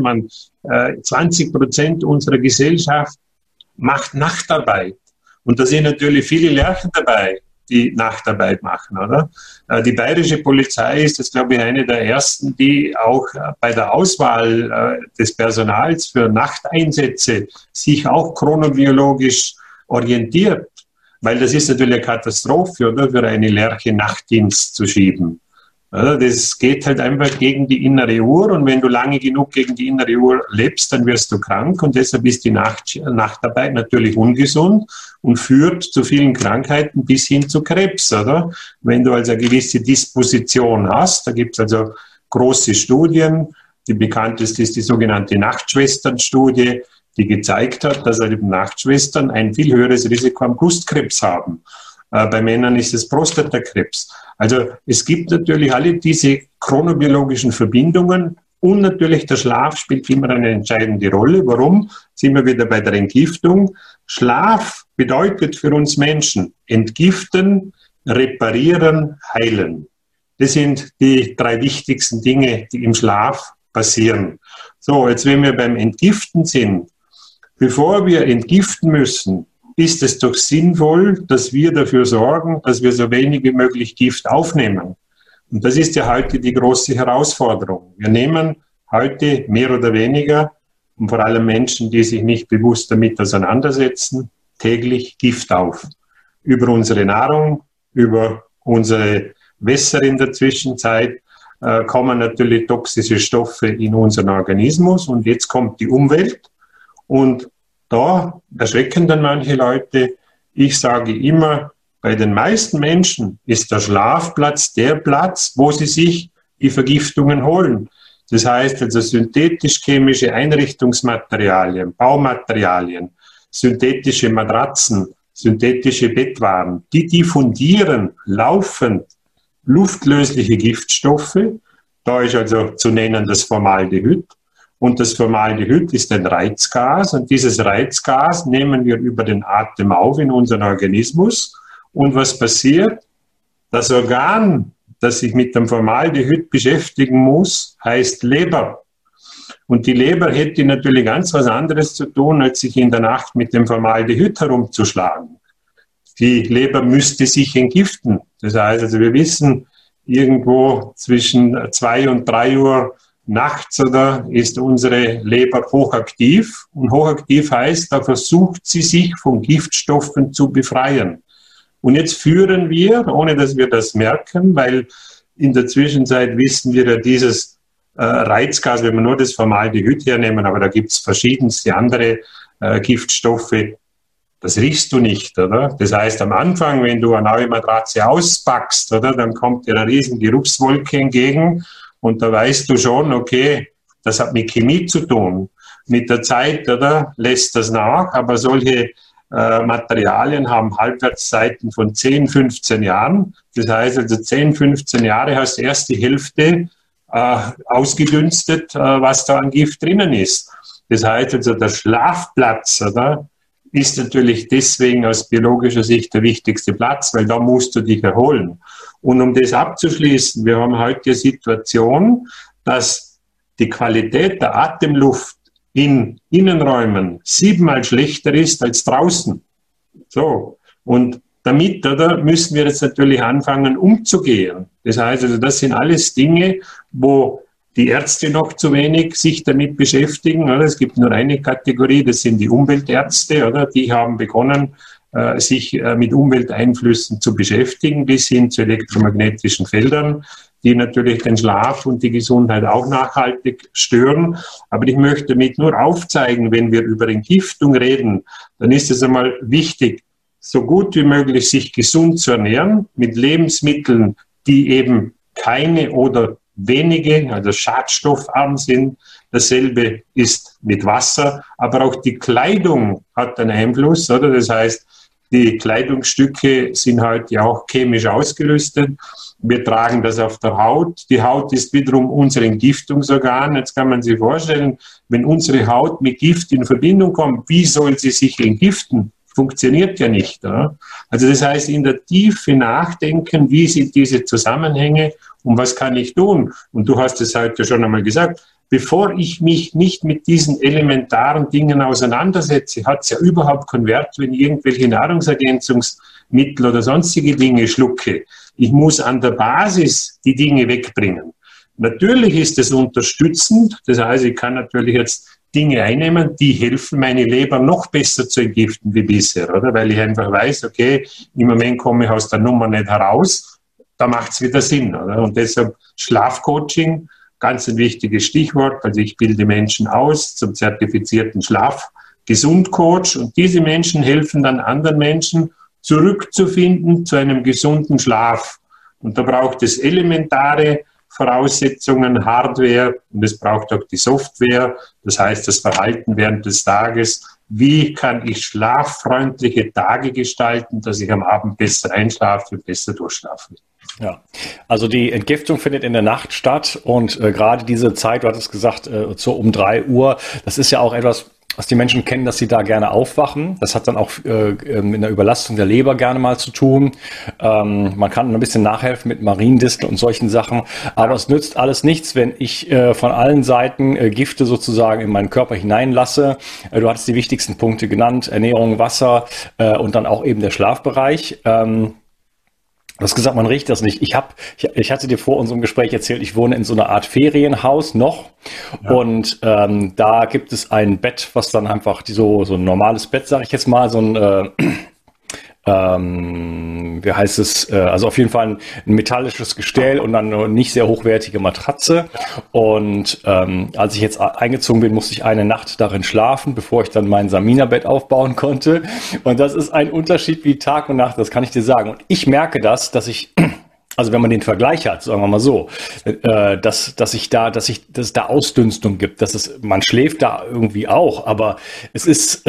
20% unserer Gesellschaft macht Nachtarbeit. Und da sind natürlich viele Lerchen dabei, die Nachtarbeit machen, oder? Die bayerische Polizei ist das, glaube ich, eine der ersten, die auch bei der Auswahl des Personals für Nachteinsätze sich auch chronobiologisch orientiert. Weil das ist natürlich eine Katastrophe, oder? Für eine Lerche Nachtdienst zu schieben. Das geht halt einfach gegen die innere Uhr und wenn du lange genug gegen die innere Uhr lebst, dann wirst du krank und deshalb ist die Nachtarbeit natürlich ungesund und führt zu vielen Krankheiten bis hin zu Krebs, oder? Wenn du also eine gewisse Disposition hast, da gibt es also große Studien, die bekannteste ist die sogenannte Nachtschwestern-Studie, die gezeigt hat, dass also Nachtschwestern ein viel höheres Risiko am Brustkrebs haben. Bei Männern ist es Prostatakrebs. Also es gibt natürlich alle diese chronobiologischen Verbindungen und natürlich der Schlaf spielt immer eine entscheidende Rolle. Warum? Sind wir wieder bei der Entgiftung. Schlaf bedeutet für uns Menschen entgiften, reparieren, heilen. Das sind die 3 wichtigsten Dinge, die im Schlaf passieren. So, jetzt wenn wir beim Entgiften sind, Bevor wir entgiften müssen, ist es doch sinnvoll, dass wir dafür sorgen, dass wir so wenig wie möglich Gift aufnehmen. Und das ist ja heute die große Herausforderung. Wir nehmen heute mehr oder weniger, und vor allem Menschen, die sich nicht bewusst damit auseinandersetzen, täglich Gift auf. Über unsere Nahrung, über unsere Wässer in der Zwischenzeit kommen natürlich toxische Stoffe in unseren Organismus und jetzt kommt die Umwelt und da erschrecken dann manche Leute. Ich sage immer, bei den meisten Menschen ist der Schlafplatz der Platz, wo sie sich die Vergiftungen holen. Das heißt also synthetisch-chemische Einrichtungsmaterialien, Baumaterialien, synthetische Matratzen, synthetische Bettwaren, die diffundieren laufend luftlösliche Giftstoffe. Da ist also zu nennen das Formaldehyd. Und das Formaldehyd ist ein Reizgas. Und dieses Reizgas nehmen wir über den Atem auf in unseren Organismus. Und was passiert? Das Organ, das sich mit dem Formaldehyd beschäftigen muss, heißt Leber. Und die Leber hätte natürlich ganz was anderes zu tun, als sich in der Nacht mit dem Formaldehyd herumzuschlagen. Die Leber müsste sich entgiften. Das heißt, also wir wissen, irgendwo zwischen 2 und 3 Uhr nachts oder ist unsere Leber hochaktiv. Und hochaktiv heißt, da versucht sie sich von Giftstoffen zu befreien. Und jetzt führen wir, ohne dass wir das merken, weil in der Zwischenzeit wissen wir ja dieses Reizgas, wenn wir nur das Formaldehyd hernehmen, aber da gibt es verschiedenste andere Giftstoffe, das riechst du nicht, oder? Das heißt, am Anfang, wenn du eine neue Matratze auspackst, oder, dann kommt dir eine riesen Geruchswolke entgegen und da weißt du schon, okay, das hat mit Chemie zu tun. Mit der Zeit, oder, lässt das nach, aber solche Materialien haben Halbwertszeiten von 10, 15 Jahren. Das heißt, also 10, 15 Jahre hast du erst die Hälfte ausgedünstet, was da an Gift drinnen ist. Das heißt, also der Schlafplatz, oder, ist natürlich deswegen aus biologischer Sicht der wichtigste Platz, weil da musst du dich erholen. Und um das abzuschließen, wir haben heute die Situation, dass die Qualität der Atemluft in Innenräumen 7-mal schlechter ist als draußen. So. Und damit, oder, müssen wir jetzt natürlich anfangen, umzugehen. Das heißt, also, das sind alles Dinge, wo die Ärzte noch zu wenig sich damit beschäftigen. Oder? Es gibt nur eine Kategorie, das sind die Umweltärzte. Oder? Die haben begonnen, sich mit Umwelteinflüssen zu beschäftigen, bis hin zu elektromagnetischen Feldern, die natürlich den Schlaf und die Gesundheit auch nachhaltig stören. Aber ich möchte damit nur aufzeigen, wenn wir über Entgiftung reden, dann ist es einmal wichtig, so gut wie möglich sich gesund zu ernähren, mit Lebensmitteln, die eben keine oder wenige, also schadstoffarm sind. Dasselbe ist mit Wasser, aber auch die Kleidung hat einen Einfluss, oder? Das heißt, die Kleidungsstücke sind heute auch chemisch ausgelöstet. Wir tragen das auf der Haut. Die Haut ist wiederum unser Entgiftungsorgan. Jetzt kann man sich vorstellen, wenn unsere Haut mit Gift in Verbindung kommt, wie soll sie sich entgiften? Funktioniert ja nicht. Oder? Also das heißt, in der Tiefe nachdenken, wie sind diese Zusammenhänge und was kann ich tun? Und du hast es heute schon einmal gesagt, bevor ich mich nicht mit diesen elementaren Dingen auseinandersetze, hat es ja überhaupt keinen Wert, wenn ich irgendwelche Nahrungsergänzungsmittel oder sonstige Dinge schlucke. Ich muss an der Basis die Dinge wegbringen. Natürlich ist es unterstützend, das heißt, ich kann natürlich jetzt Dinge einnehmen, die helfen, meine Leber noch besser zu entgiften wie bisher, oder? Weil ich einfach weiß, okay, im Moment komme ich aus der Nummer nicht heraus, da macht es wieder Sinn, oder? Und deshalb Schlafcoaching, ganz ein wichtiges Stichwort. Also ich bilde Menschen aus zum zertifizierten Schlafgesundcoach und diese Menschen helfen dann anderen Menschen zurückzufinden zu einem gesunden Schlaf. Und da braucht es elementare Voraussetzungen, Hardware und es braucht auch die Software, das heißt das Verhalten während des Tages. Wie kann ich schlaffreundliche Tage gestalten, dass ich am Abend besser einschlafe, besser durchschlafe? Ja, also die Entgiftung findet in der Nacht statt und gerade diese Zeit, du hattest gesagt, so um 3 Uhr, das ist ja auch etwas, was die Menschen kennen, dass sie da gerne aufwachen. Das hat dann auch mit einer Überlastung der Leber gerne mal zu tun. Man kann ein bisschen nachhelfen mit Mariendistel und solchen Sachen. Aber es nützt alles nichts, wenn ich von allen Seiten Gifte sozusagen in meinen Körper hineinlasse. Du hattest die wichtigsten Punkte genannt: Ernährung, Wasser und dann auch eben der Schlafbereich. Du hast gesagt, man riecht das nicht. Ich hatte dir vor unserem Gespräch erzählt, ich wohne in so einer Art Ferienhaus noch. Ja. Und da gibt es ein Bett, was dann einfach so ein normales Bett, sage ich jetzt mal, so ein wie heißt es, also auf jeden Fall ein metallisches Gestell und dann eine nicht sehr hochwertige Matratze. Und als ich jetzt eingezogen bin, musste ich eine Nacht darin schlafen, bevor ich dann mein Samina-Bett aufbauen konnte. Und das ist ein Unterschied wie Tag und Nacht, das kann ich dir sagen. Und ich merke das, dass ich, also wenn man den Vergleich hat, sagen wir mal so, dass es da Ausdünstung gibt, man schläft da irgendwie auch, aber es ist,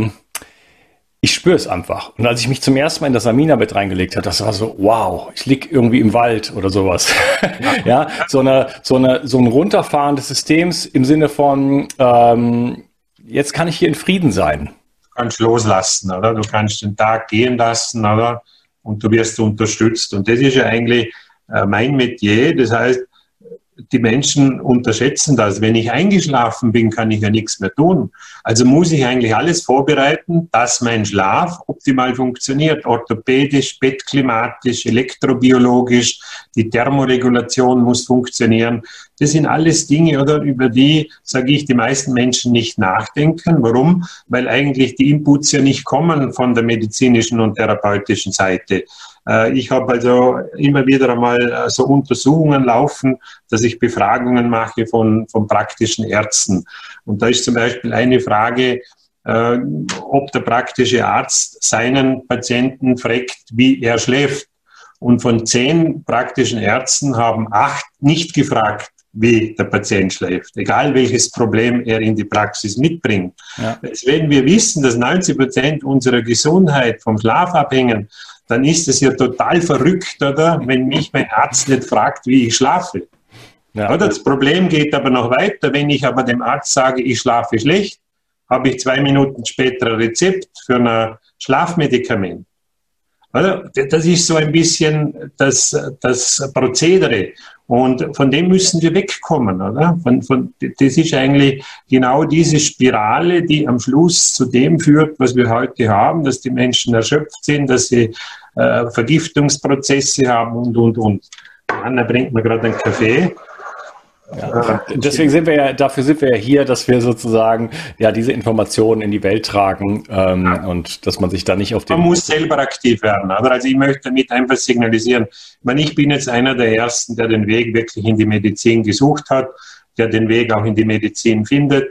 ich spüre es einfach. Und als ich mich zum ersten Mal in das Samina-Bett reingelegt habe, das war so, wow, ich lieg irgendwie im Wald oder sowas. Ja, so ein Runterfahren des Systems im Sinne von, jetzt kann ich hier in Frieden sein. Du kannst loslassen, oder? Du kannst den Tag gehen lassen, oder? Und du wirst unterstützt. Und das ist ja eigentlich mein Metier. Das heißt, die Menschen unterschätzen das. Wenn ich eingeschlafen bin, kann ich ja nichts mehr tun. Also muss ich eigentlich alles vorbereiten, dass mein Schlaf optimal funktioniert. Orthopädisch, bettklimatisch, elektrobiologisch, die Thermoregulation muss funktionieren. Das sind alles Dinge, oder, über die, sage ich, die meisten Menschen nicht nachdenken. Warum? Weil eigentlich die Inputs ja nicht kommen von der medizinischen und therapeutischen Seite. Ich habe also immer wieder einmal so Untersuchungen laufen, dass ich Befragungen mache von praktischen Ärzten. Und da ist zum Beispiel eine Frage, ob der praktische Arzt seinen Patienten fragt, wie er schläft. Und von 10 praktischen Ärzten haben 8 nicht gefragt, wie der Patient schläft, egal welches Problem er in die Praxis mitbringt. Ja. Jetzt, wenn wir wissen, dass 90% unserer Gesundheit vom Schlaf abhängen, dann ist es ja total verrückt, oder, wenn mich mein Arzt nicht fragt, wie ich schlafe. Ja. Oder? Das Problem geht aber noch weiter. Wenn ich aber dem Arzt sage, ich schlafe schlecht, habe ich 2 Minuten später ein Rezept für ein Schlafmedikament. Oder? Das ist so ein bisschen das Prozedere. Und von dem müssen wir wegkommen, oder? Das ist eigentlich genau diese Spirale, die am Schluss zu dem führt, was wir heute haben, dass die Menschen erschöpft sind, dass sie Vergiftungsprozesse haben und. Anna bringt mir gerade einen Kaffee. Ja, deswegen dafür sind wir ja hier, dass wir sozusagen ja diese Informationen in die Welt tragen und dass man sich da nicht auf den... Man muss selber aktiv werden, aber also ich möchte damit einfach signalisieren, ich bin jetzt einer der Ersten, der den Weg wirklich in die Medizin gesucht hat, der den Weg auch in die Medizin findet.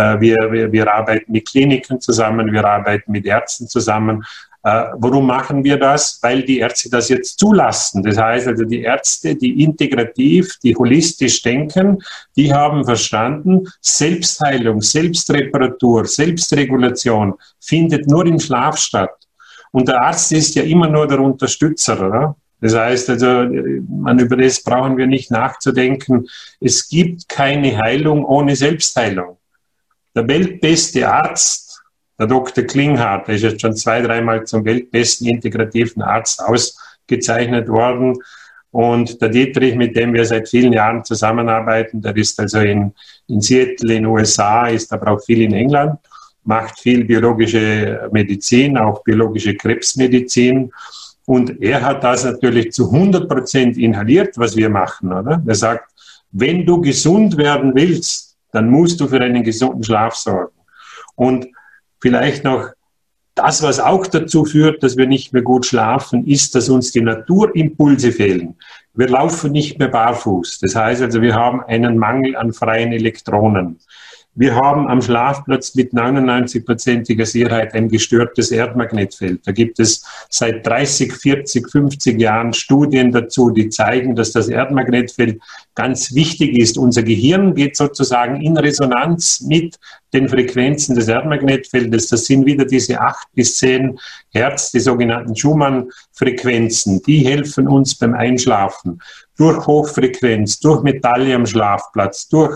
Wir arbeiten mit Kliniken zusammen, wir arbeiten mit Ärzten zusammen. Warum machen wir das? Weil die Ärzte das jetzt zulassen. Das heißt also, die Ärzte, die integrativ, die holistisch denken, die haben verstanden, Selbstheilung, Selbstreparatur, Selbstregulation findet nur im Schlaf statt. Und der Arzt ist ja immer nur der Unterstützer, oder? Das heißt also, über das brauchen wir nicht nachzudenken. Es gibt keine Heilung ohne Selbstheilung. Der weltbeste Arzt, der Dr. Klinghardt, der ist jetzt schon 2-3 Mal zum weltbesten integrativen Arzt ausgezeichnet worden. Und der Dietrich, mit dem wir seit vielen Jahren zusammenarbeiten, der ist also in Seattle in den USA, ist aber auch viel in England, macht viel biologische Medizin, auch biologische Krebsmedizin. Und er hat das natürlich zu 100% inhaliert, was wir machen, oder? Er sagt, wenn du gesund werden willst, dann musst du für einen gesunden Schlaf sorgen. Und vielleicht noch das, was auch dazu führt, dass wir nicht mehr gut schlafen, ist, dass uns die Naturimpulse fehlen. Wir laufen nicht mehr barfuß. Das heißt also, wir haben einen Mangel an freien Elektronen. Wir haben am Schlafplatz mit 99%iger Sicherheit ein gestörtes Erdmagnetfeld. Da gibt es seit 30, 40, 50 Jahren Studien dazu, die zeigen, dass das Erdmagnetfeld ganz wichtig ist. Unser Gehirn geht sozusagen in Resonanz mit den Frequenzen des Erdmagnetfeldes. Das sind wieder diese 8 bis 10 Hertz, die sogenannten Schumann-Frequenzen. Die helfen uns beim Einschlafen. Durch Hochfrequenz, durch Metalle am Schlafplatz, durch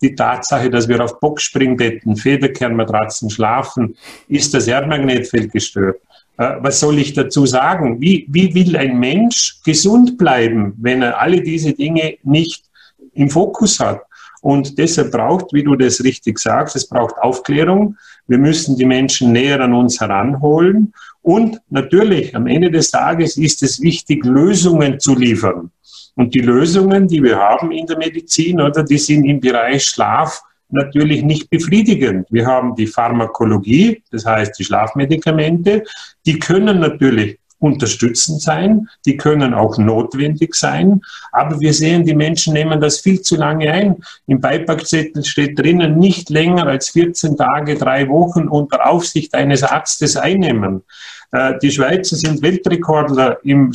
die Tatsache, dass wir auf Boxspringbetten, Federkernmatratzen schlafen, ist das Erdmagnetfeld gestört. Was soll ich dazu sagen? Wie will ein Mensch gesund bleiben, wenn er alle diese Dinge nicht im Fokus hat? Und deshalb braucht, wie du das richtig sagst, es braucht Aufklärung. Wir müssen die Menschen näher an uns heranholen. Und natürlich, am Ende des Tages ist es wichtig, Lösungen zu liefern. Und die Lösungen, die wir haben in der Medizin, oder, die sind im Bereich Schlaf natürlich nicht befriedigend. Wir haben die Pharmakologie, das heißt die Schlafmedikamente, die können natürlich unterstützend sein, die können auch notwendig sein, aber wir sehen, die Menschen nehmen das viel zu lange ein. Im Beipackzettel steht drinnen, nicht länger als 14 Tage, 3 Wochen unter Aufsicht eines Arztes einnehmen. Die Schweizer sind Weltrekordler im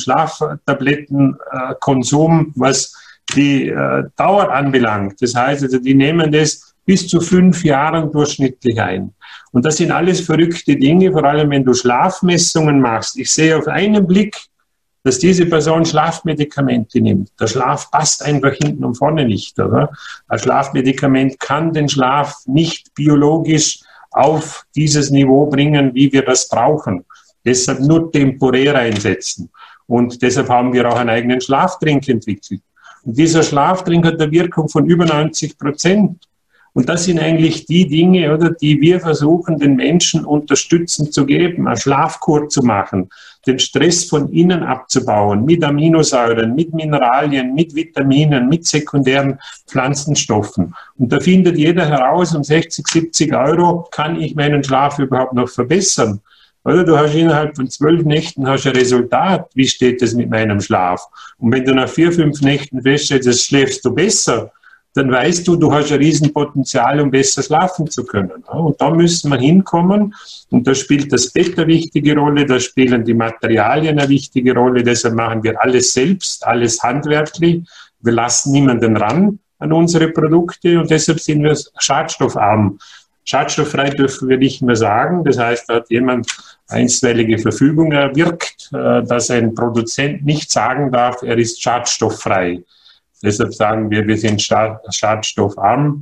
Schlaftablettenkonsum, was die Dauer anbelangt. Das heißt, also, die nehmen das bis zu 5 Jahren durchschnittlich ein. Und das sind alles verrückte Dinge, vor allem wenn du Schlafmessungen machst. Ich sehe auf einen Blick, dass diese Person Schlafmedikamente nimmt. Der Schlaf passt einfach hinten und vorne nicht, oder? Ein Schlafmedikament kann den Schlaf nicht biologisch auf dieses Niveau bringen, wie wir das brauchen. Deshalb nur temporär einsetzen. Und deshalb haben wir auch einen eigenen Schlaftrink entwickelt. Und dieser Schlaftrink hat eine Wirkung von über 90%. Und das sind eigentlich die Dinge, oder, die wir versuchen, den Menschen unterstützend zu geben, eine Schlafkur zu machen, den Stress von innen abzubauen, mit Aminosäuren, mit Mineralien, mit Vitaminen, mit sekundären Pflanzenstoffen. Und da findet jeder heraus, um 60, 70 Euro kann ich meinen Schlaf überhaupt noch verbessern. Oder du hast innerhalb von 12 Nächten hast ein Resultat, wie steht es mit meinem Schlaf? Und wenn du nach 4, 5 Nächten feststellst, jetzt schläfst du besser, dann weißt du, du hast ein Riesenpotenzial, um besser schlafen zu können. Und da müssen wir hinkommen. Und da spielt das Bett eine wichtige Rolle, da spielen die Materialien eine wichtige Rolle. Deshalb machen wir alles selbst, alles handwerklich. Wir lassen niemanden ran an unsere Produkte und deshalb sind wir schadstoffarm. Schadstofffrei dürfen wir nicht mehr sagen. Das heißt, da hat jemand einstweilige Verfügung erwirkt, dass ein Produzent nicht sagen darf, er ist schadstofffrei. Deshalb sagen wir, wir sind schadstoffarm,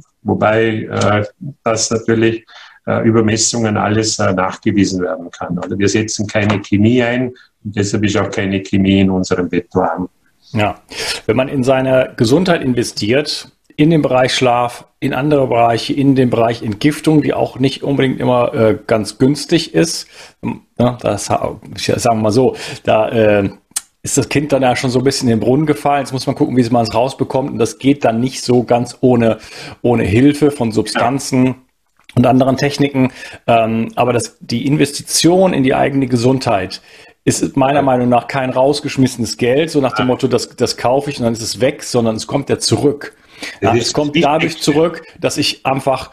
wobei das natürlich über Messungen alles nachgewiesen werden kann. Also wir setzen keine Chemie ein und deshalb ist auch keine Chemie in unserem Beton. Ja, wenn man in seine Gesundheit investiert, in den Bereich Schlaf, in andere Bereiche, in den Bereich Entgiftung, die auch nicht unbedingt immer ganz günstig ist, das sagen wir mal so, da ist das Kind dann ja schon so ein bisschen in den Brunnen gefallen. Jetzt muss man gucken, wie man es rausbekommt. Und das geht dann nicht so ganz ohne Hilfe von Substanzen und anderen Techniken. Aber die Investition in die eigene Gesundheit ist meiner Meinung nach kein rausgeschmissenes Geld, so nach dem Motto, das kaufe ich und dann ist es weg, sondern es kommt ja zurück. Ja, es kommt dadurch zurück, dass ich einfach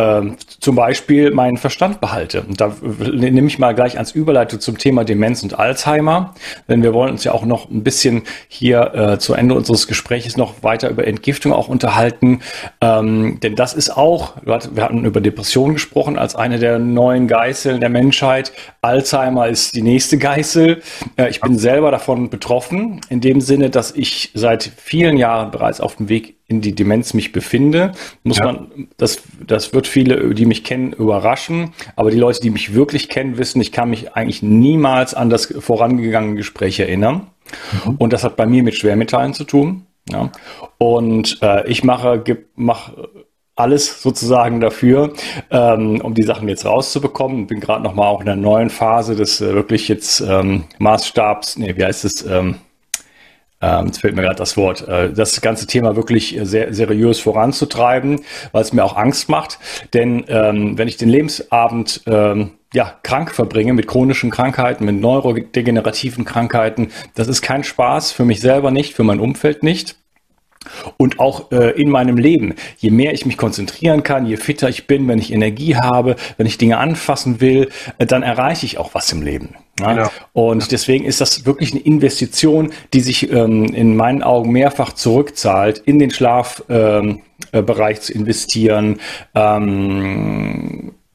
zum Beispiel meinen Verstand behalte. Und da nehme ich mal gleich als Überleitung zum Thema Demenz und Alzheimer, denn wir wollen uns ja auch noch ein bisschen hier zu Ende unseres Gesprächs noch weiter über Entgiftung auch unterhalten, denn das ist auch, wir hatten über Depression gesprochen als eine der neuen Geißeln der Menschheit. Alzheimer ist die nächste Geißel. Ich bin selber davon betroffen, in dem Sinne, dass ich seit vielen Jahren bereits auf dem Weg in die Demenz mich befinde, das wird viele, die mich kennen, überraschen. Aber die Leute, die mich wirklich kennen, wissen, ich kann mich eigentlich niemals an das vorangegangene Gespräch erinnern. Und das hat bei mir mit Schwermetallen zu tun. Ja. Und ich mache alles sozusagen dafür, um die Sachen jetzt rauszubekommen. Bin gerade nochmal auch in der neuen Phase des wirklich jetzt Maßstabs, jetzt fällt mir gerade das Wort, das ganze Thema wirklich sehr seriös voranzutreiben, weil es mir auch Angst macht. Denn wenn ich den Lebensabend krank verbringe mit chronischen Krankheiten, mit neurodegenerativen Krankheiten, das ist kein Spaß, für mich selber nicht, für mein Umfeld nicht. Und auch in meinem Leben. Je mehr ich mich konzentrieren kann, je fitter ich bin, wenn ich Energie habe, wenn ich Dinge anfassen will, dann erreiche ich auch was im Leben. Ja? Genau. Und deswegen ist das wirklich eine Investition, die sich in meinen Augen mehrfach zurückzahlt, in den Schlafbereich zu investieren,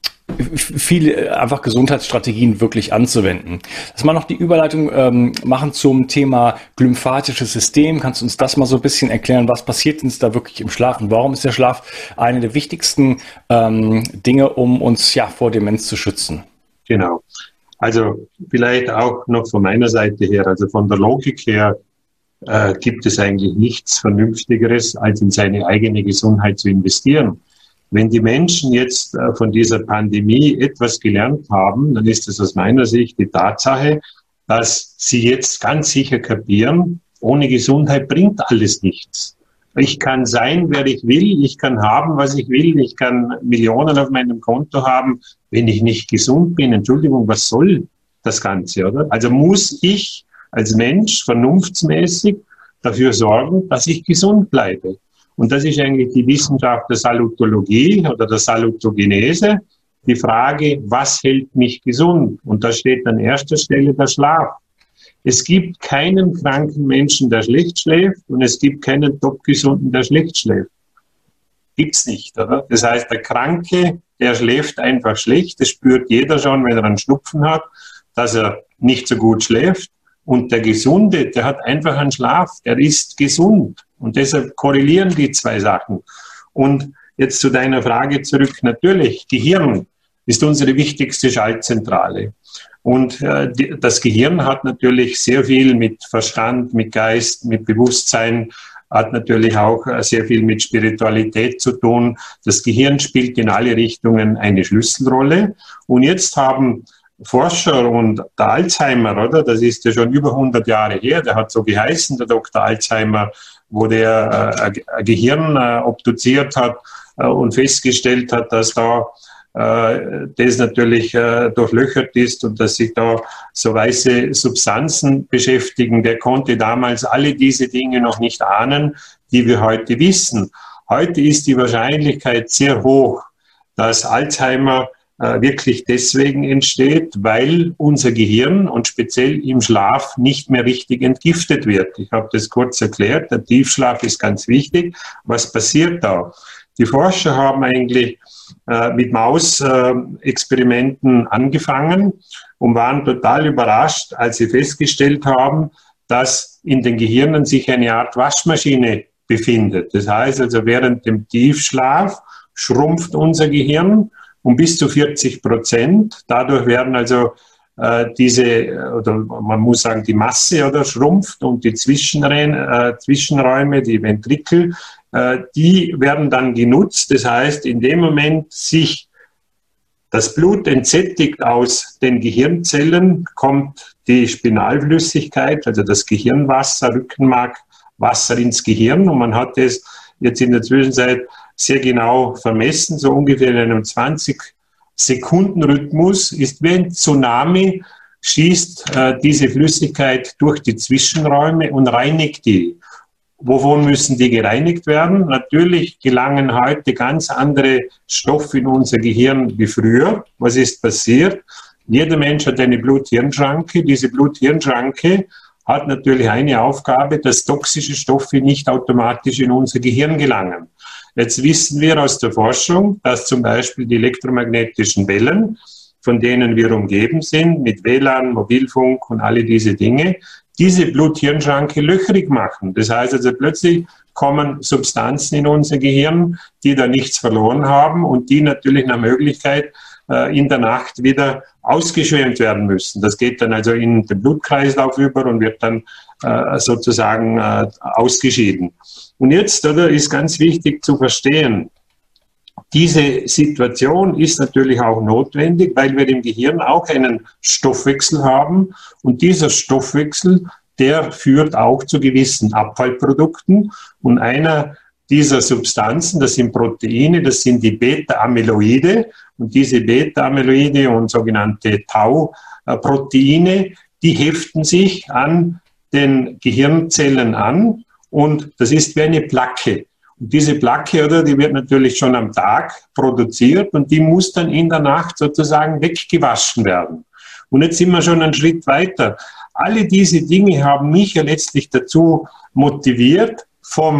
viele einfach Gesundheitsstrategien wirklich anzuwenden. Lass mal noch die Überleitung machen zum Thema glymphatisches System. Kannst du uns das mal so ein bisschen erklären? Was passiert uns da wirklich im Schlaf und warum ist der Schlaf eine der wichtigsten Dinge, um uns ja vor Demenz zu schützen? Genau. Also vielleicht auch noch von meiner Seite her, also von der Logik her, gibt es eigentlich nichts Vernünftigeres, als in seine eigene Gesundheit zu investieren. Wenn die Menschen jetzt von dieser Pandemie etwas gelernt haben, dann ist es aus meiner Sicht die Tatsache, dass sie jetzt ganz sicher kapieren, ohne Gesundheit bringt alles nichts. Ich kann sein, wer ich will, ich kann haben, was ich will, ich kann Millionen auf meinem Konto haben, wenn ich nicht gesund bin. Entschuldigung, was soll das Ganze, oder? Also muss ich als Mensch vernunftsmäßig dafür sorgen, dass ich gesund bleibe. Und das ist eigentlich die Wissenschaft der Salutologie oder der Salutogenese. Die Frage, was hält mich gesund? Und da steht an erster Stelle der Schlaf. Es gibt keinen kranken Menschen, der schlecht schläft, und es gibt keinen topgesunden, der schlecht schläft. Gibt's nicht, oder? Das heißt, der Kranke, der schläft einfach schlecht. Das spürt jeder schon, wenn er einen Schnupfen hat, dass er nicht so gut schläft. Und der Gesunde, der hat einfach einen Schlaf, der ist gesund. Und deshalb korrelieren die zwei Sachen. Und jetzt zu deiner Frage zurück. Natürlich, Gehirn ist unsere wichtigste Schaltzentrale. Und das Gehirn hat natürlich sehr viel mit Verstand, mit Geist, mit Bewusstsein, hat natürlich auch sehr viel mit Spiritualität zu tun. Das Gehirn spielt in alle Richtungen eine Schlüsselrolle. Und jetzt haben Forscher und der Alzheimer, oder? Das ist ja schon über 100 Jahre her, der hat so geheißen, der Dr. Alzheimer, wo der Gehirn obduziert hat und festgestellt hat, dass da das natürlich durchlöchert ist und dass sich da so weiße Substanzen beschäftigen. Der konnte damals alle diese Dinge noch nicht ahnen, die wir heute wissen. Heute ist die Wahrscheinlichkeit sehr hoch, dass Alzheimer wirklich deswegen entsteht, weil unser Gehirn und speziell im Schlaf nicht mehr richtig entgiftet wird. Ich habe das kurz erklärt, der Tiefschlaf ist ganz wichtig. Was passiert da? Die Forscher haben eigentlich mit Mausexperimenten angefangen und waren total überrascht, als sie festgestellt haben, dass in den Gehirnen sich eine Art Waschmaschine befindet. Das heißt also, während dem Tiefschlaf schrumpft unser Gehirn um bis zu 40%. Dadurch werden also oder man muss sagen, die Masse oder schrumpft und die Zwischenräume, die Ventrikel, die werden dann genutzt. Das heißt, in dem Moment sich das Blut entsättigt aus den Gehirnzellen, kommt die Spinalflüssigkeit, also das Gehirnwasser, Rückenmarkwasser ins Gehirn, und man hat es jetzt in der Zwischenzeit sehr genau vermessen, so ungefähr in einem 20-Sekunden-Rhythmus ist wie ein Tsunami, schießt diese Flüssigkeit durch die Zwischenräume und reinigt die. Wovon müssen die gereinigt werden? Natürlich gelangen heute ganz andere Stoffe in unser Gehirn wie früher. Was ist passiert? Jeder Mensch hat eine Blut-Hirn-Schranke. Diese Blut-Hirn-Schranke hat natürlich eine Aufgabe, dass toxische Stoffe nicht automatisch in unser Gehirn gelangen. Jetzt wissen wir aus der Forschung, dass zum Beispiel die elektromagnetischen Wellen, von denen wir umgeben sind, mit WLAN, Mobilfunk und alle diese Dinge, diese Blut-Hirn-Schranke löchrig machen. Das heißt also, plötzlich kommen Substanzen in unser Gehirn, die da nichts verloren haben und die natürlich nach Möglichkeit in der Nacht wieder ausgeschwemmt werden müssen. Das geht dann also in den Blutkreislauf über und wird dann sozusagen ausgeschieden. Und jetzt ist ganz wichtig zu verstehen, diese Situation ist natürlich auch notwendig, weil wir im Gehirn auch einen Stoffwechsel haben. Und dieser Stoffwechsel, der führt auch zu gewissen Abfallprodukten. Und einer dieser Substanzen, das sind Proteine, das sind die Beta-Amyloide. Und diese Beta-Amyloide und sogenannte Tau-Proteine, die heften sich an den Gehirnzellen an. Und das ist wie eine Placke. Und diese Placke, die wird natürlich schon am Tag produziert und die muss dann in der Nacht sozusagen weggewaschen werden. Und jetzt sind wir schon einen Schritt weiter. Alle diese Dinge haben mich ja letztlich dazu motiviert, vom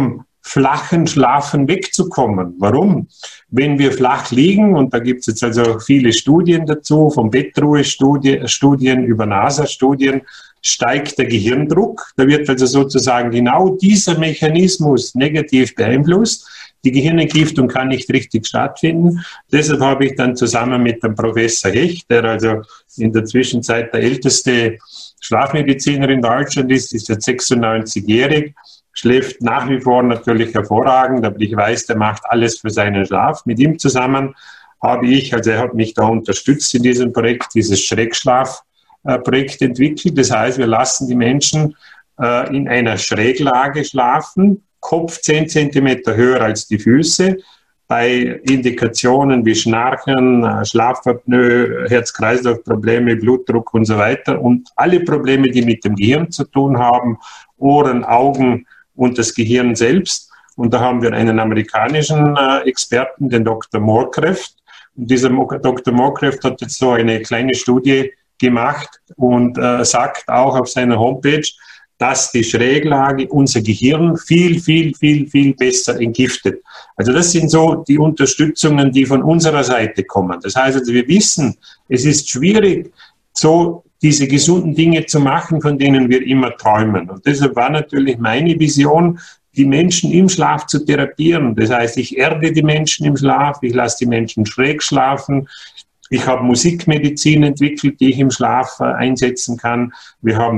flachen Schlafen wegzukommen. Warum? Wenn wir flach liegen, und da gibt es jetzt also viele Studien dazu, von Bettruhe-Studien über NASA-Studien, steigt der Gehirndruck. Da wird also sozusagen genau dieser Mechanismus negativ beeinflusst. Die Gehirnentgiftung kann nicht richtig stattfinden. Deshalb habe ich dann zusammen mit dem Professor Hecht, der also in der Zwischenzeit der älteste Schlafmediziner in Deutschland ist jetzt 96-jährig, schläft nach wie vor natürlich hervorragend, aber ich weiß, der macht alles für seinen Schlaf. Mit ihm zusammen habe ich, also er hat mich da unterstützt in diesem Projekt, dieses Schrägschlafprojekt entwickelt. Das heißt, wir lassen die Menschen in einer Schräglage schlafen, Kopf 10 Zentimeter höher als die Füße, bei Indikationen wie Schnarchen, Schlafapnoe, Herz-Kreislauf-Probleme, Blutdruck und so weiter und alle Probleme, die mit dem Gehirn zu tun haben, Ohren, Augen und das Gehirn selbst. Und da haben wir einen amerikanischen Experten, den Dr. Morecraft. Und dieser Dr. Morecraft hat jetzt so eine kleine Studie gemacht und sagt auch auf seiner Homepage, dass die Schräglage unser Gehirn viel besser entgiftet. Also das sind so die Unterstützungen, die von unserer Seite kommen. Das heißt also, wir wissen, es ist schwierig, so diese gesunden Dinge zu machen, von denen wir immer träumen. Und deshalb war natürlich meine Vision, die Menschen im Schlaf zu therapieren. Das heißt, ich erde die Menschen im Schlaf, ich lasse die Menschen schräg schlafen. Ich habe Musikmedizin entwickelt, die ich im Schlaf einsetzen kann. Wir haben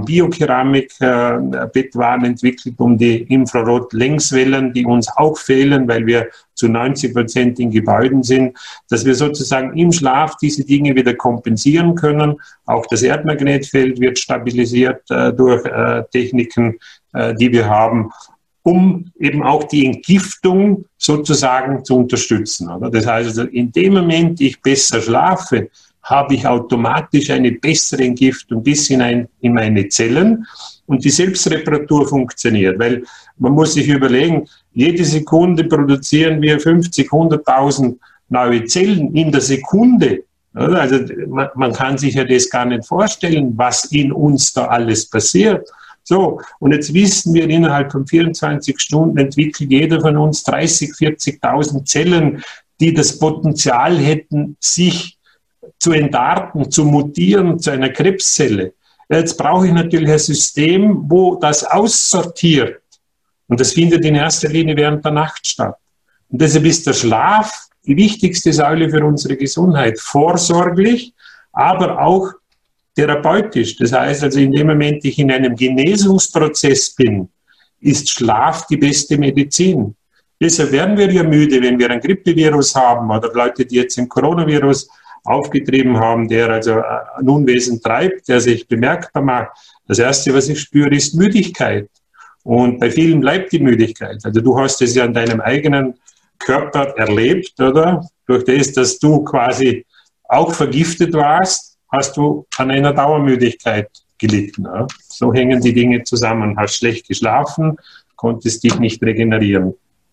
Biokeramik-Bettwaren entwickelt, um die Infrarot-Längswellen, die uns auch fehlen, weil wir zu 90% in Gebäuden sind, dass wir sozusagen im Schlaf diese Dinge wieder kompensieren können. Auch das Erdmagnetfeld wird stabilisiert durch Techniken, die wir haben, um eben auch die Entgiftung sozusagen zu unterstützen. Oder? Das heißt, also in dem Moment, ich besser schlafe, habe ich automatisch eine bessere Entgiftung bis hinein in meine Zellen und die Selbstreparatur funktioniert, weil man muss sich überlegen, jede Sekunde produzieren wir 50, 100.000 neue Zellen in der Sekunde. Oder? Also man kann sich ja das gar nicht vorstellen, was in uns da alles passiert. So, und jetzt wissen wir, innerhalb von 24 Stunden entwickelt jeder von uns 30.000, 40.000 Zellen, die das Potenzial hätten, sich zu entarten, zu mutieren zu einer Krebszelle. Jetzt brauche ich natürlich ein System, wo das aussortiert. Und das findet in erster Linie während der Nacht statt. Und deshalb ist der Schlaf die wichtigste Säule für unsere Gesundheit. Vorsorglich, aber auch therapeutisch. Das heißt also, in dem Moment, ich in einem Genesungsprozess bin, ist Schlaf die beste Medizin. Deshalb werden wir ja müde, wenn wir ein Grippevirus haben oder Leute, die jetzt im Coronavirus aufgetrieben haben, der also ein Unwesen treibt, der sich bemerkbar macht. Das Erste, was ich spüre, ist Müdigkeit. Und bei vielen bleibt die Müdigkeit. Also du hast es ja an deinem eigenen Körper erlebt, oder? Durch das, dass du quasi auch vergiftet warst, hast du an einer Dauermüdigkeit gelitten. Ja? So hängen die Dinge zusammen. Hast schlecht geschlafen, konntest dich nicht regenerieren.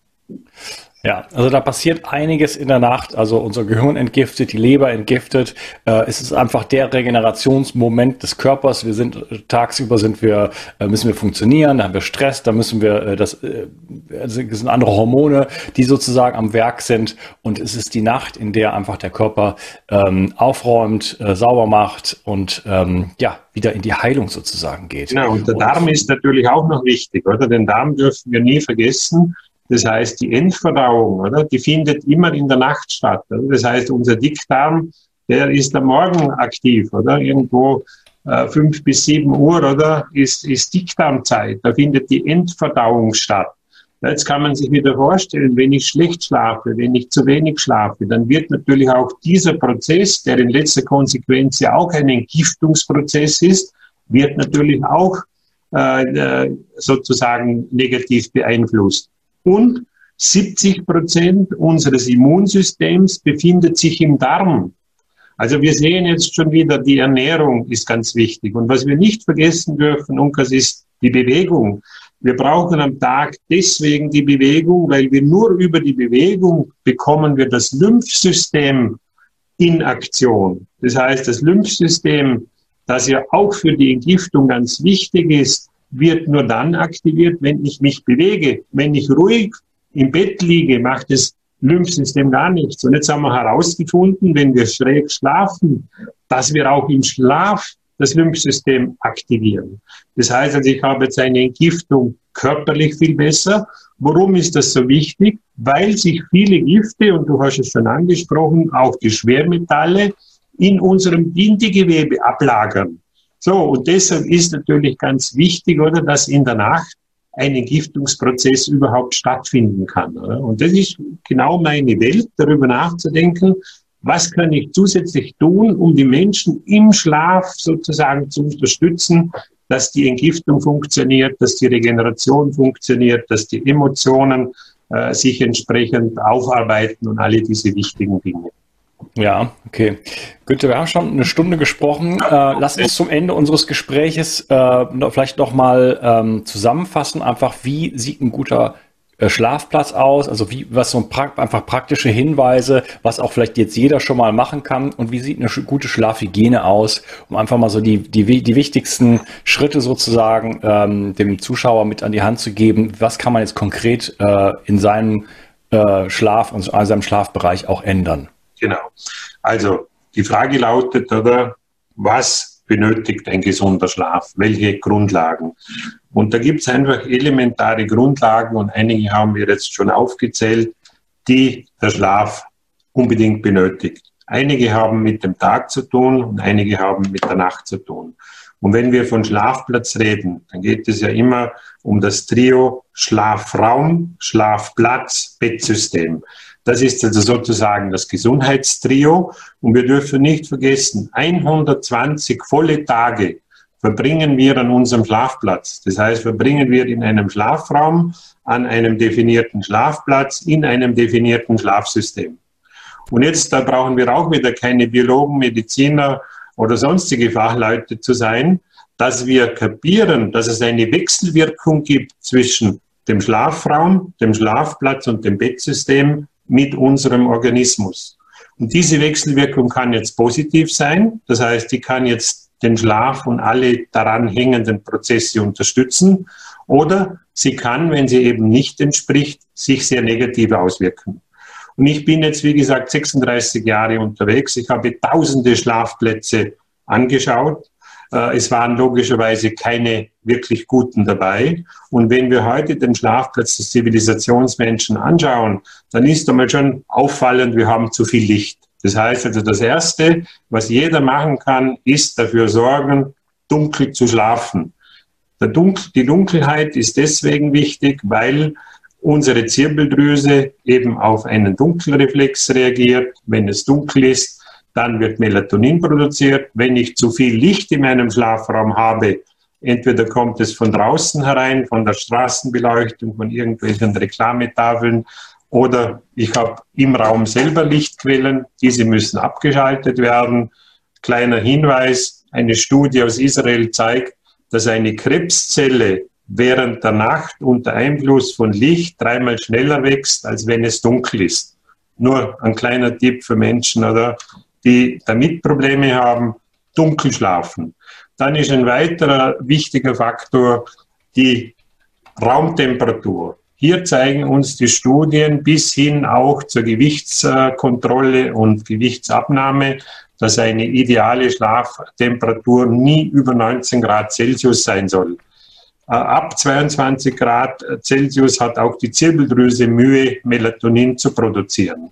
Ja, also da passiert einiges in der Nacht. Also unser Gehirn entgiftet, die Leber entgiftet. Es ist einfach der Regenerationsmoment des Körpers. Wir sind tagsüber müssen wir funktionieren, da haben wir Stress, da müssen wir es sind andere Hormone, die sozusagen am Werk sind. Und es ist die Nacht, in der einfach der Körper aufräumt, sauber macht und wieder in die Heilung sozusagen geht. Genau, und der Darm ist natürlich auch noch wichtig, oder? Den Darm dürfen wir nie vergessen. Das heißt, die Endverdauung, oder, die findet immer in der Nacht statt. Oder? Das heißt, unser Dickdarm, der ist am Morgen aktiv, oder? Irgendwo 5 bis 7 Uhr, oder? Ist Dickdarmzeit. Da findet die Endverdauung statt. Jetzt kann man sich wieder vorstellen, wenn ich schlecht schlafe, wenn ich zu wenig schlafe, dann wird natürlich auch dieser Prozess, der in letzter Konsequenz ja auch ein Entgiftungsprozess ist, wird natürlich auch sozusagen negativ beeinflusst. Und 70% unseres Immunsystems befindet sich im Darm. Also wir sehen jetzt schon wieder, die Ernährung ist ganz wichtig. Und was wir nicht vergessen dürfen, Unkas, ist die Bewegung. Wir brauchen am Tag deswegen die Bewegung, weil wir nur über die Bewegung bekommen wir das Lymphsystem in Aktion. Das heißt, das Lymphsystem, das ja auch für die Entgiftung ganz wichtig ist, wird nur dann aktiviert, wenn ich mich bewege. Wenn ich ruhig im Bett liege, macht das Lymphsystem gar nichts. Und jetzt haben wir herausgefunden, wenn wir schräg schlafen, dass wir auch im Schlaf das Lymphsystem aktivieren. Das heißt, also ich habe jetzt eine Entgiftung körperlich viel besser. Warum ist das so wichtig? Weil sich viele Gifte, und du hast es schon angesprochen, auch die Schwermetalle in unserem Bindegewebe ablagern. So, und deshalb ist natürlich ganz wichtig, oder, dass in der Nacht ein Entgiftungsprozess überhaupt stattfinden kann. Oder? Und das ist genau meine Welt, darüber nachzudenken, was kann ich zusätzlich tun, um die Menschen im Schlaf sozusagen zu unterstützen, dass die Entgiftung funktioniert, dass die Regeneration funktioniert, dass die Emotionen sich entsprechend aufarbeiten und alle diese wichtigen Dinge. Ja, okay. Günther, wir haben schon eine Stunde gesprochen. Lass uns zum Ende unseres Gespräches vielleicht noch mal zusammenfassen, einfach wie sieht ein guter Schlafplatz aus, also was so einfach praktische Hinweise, was auch vielleicht jetzt jeder schon mal machen kann und wie sieht eine gute Schlafhygiene aus, um einfach mal so die wichtigsten Schritte sozusagen dem Zuschauer mit an die Hand zu geben, was kann man jetzt konkret in seinem Schlaf und in seinem Schlafbereich auch ändern. Genau. Also die Frage lautet, oder, was benötigt ein gesunder Schlaf? Welche Grundlagen? Und da gibt es einfach elementare Grundlagen und einige haben wir jetzt schon aufgezählt, die der Schlaf unbedingt benötigt. Einige haben mit dem Tag zu tun und einige haben mit der Nacht zu tun. Und wenn wir von Schlafplatz reden, dann geht es ja immer um das Trio Schlafraum, Schlafplatz, Bettsystem. Das ist also sozusagen das Gesundheitstrio. Und wir dürfen nicht vergessen, 120 volle Tage verbringen wir an unserem Schlafplatz. Das heißt, verbringen wir in einem Schlafraum, an einem definierten Schlafplatz, in einem definierten Schlafsystem. Und jetzt, da brauchen wir auch wieder keine Biologen, Mediziner oder sonstige Fachleute zu sein, dass wir kapieren, dass es eine Wechselwirkung gibt zwischen dem Schlafraum, dem Schlafplatz und dem Bettsystem mit unserem Organismus. Und diese Wechselwirkung kann jetzt positiv sein, das heißt, die kann jetzt den Schlaf und alle daran hängenden Prozesse unterstützen, oder sie kann, wenn sie eben nicht entspricht, sich sehr negativ auswirken. Und ich bin jetzt, wie gesagt, 36 Jahre unterwegs. Ich habe tausende Schlafplätze angeschaut. Es waren logischerweise keine wirklich guten dabei. Und wenn wir heute den Schlafplatz des Zivilisationsmenschen anschauen, dann ist einmal schon auffallend, wir haben zu viel Licht. Das heißt also, das Erste, was jeder machen kann, ist dafür sorgen, dunkel zu schlafen. Die Dunkelheit ist deswegen wichtig, weil unsere Zirbeldrüse eben auf einen Dunkelreflex reagiert. Wenn es dunkel ist, dann wird Melatonin produziert. Wenn ich zu viel Licht in meinem Schlafraum habe, entweder kommt es von draußen herein, von der Straßenbeleuchtung, von irgendwelchen Reklametafeln, oder ich habe im Raum selber Lichtquellen, diese müssen abgeschaltet werden. Kleiner Hinweis, eine Studie aus Israel zeigt, dass eine Krebszelle während der Nacht unter Einfluss von Licht 3-mal schneller wächst, als wenn es dunkel ist. Nur ein kleiner Tipp für Menschen, oder, die damit Probleme haben, dunkel schlafen. Dann ist ein weiterer wichtiger Faktor die Raumtemperatur. Hier zeigen uns die Studien bis hin auch zur Gewichtskontrolle und Gewichtsabnahme, dass eine ideale Schlaftemperatur nie über 19 Grad Celsius sein soll. Ab 22 Grad Celsius hat auch die Zirbeldrüse Mühe, Melatonin zu produzieren.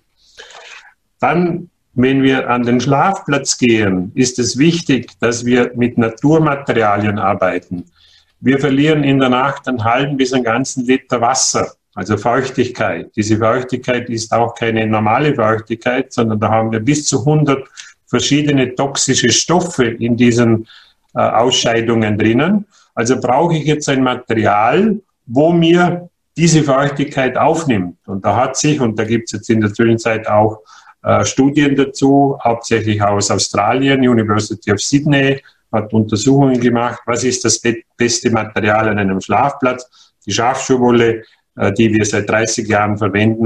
Dann, wenn wir an den Schlafplatz gehen, ist es wichtig, dass wir mit Naturmaterialien arbeiten. Wir verlieren in der Nacht einen halben bis einen ganzen Liter Wasser, also Feuchtigkeit. Diese Feuchtigkeit ist auch keine normale Feuchtigkeit, sondern da haben wir bis zu 100 verschiedene toxische Stoffe in diesen Ausscheidungen drinnen. Also brauche ich jetzt ein Material, wo mir diese Feuchtigkeit aufnimmt. Und da hat sich, und da gibt es jetzt in der Zwischenzeit auch Studien dazu, hauptsächlich aus Australien, University of Sydney, hat Untersuchungen gemacht, was ist das beste Material an einem Schlafplatz. Die Schafschuhwolle, die wir seit 30 Jahren verwenden,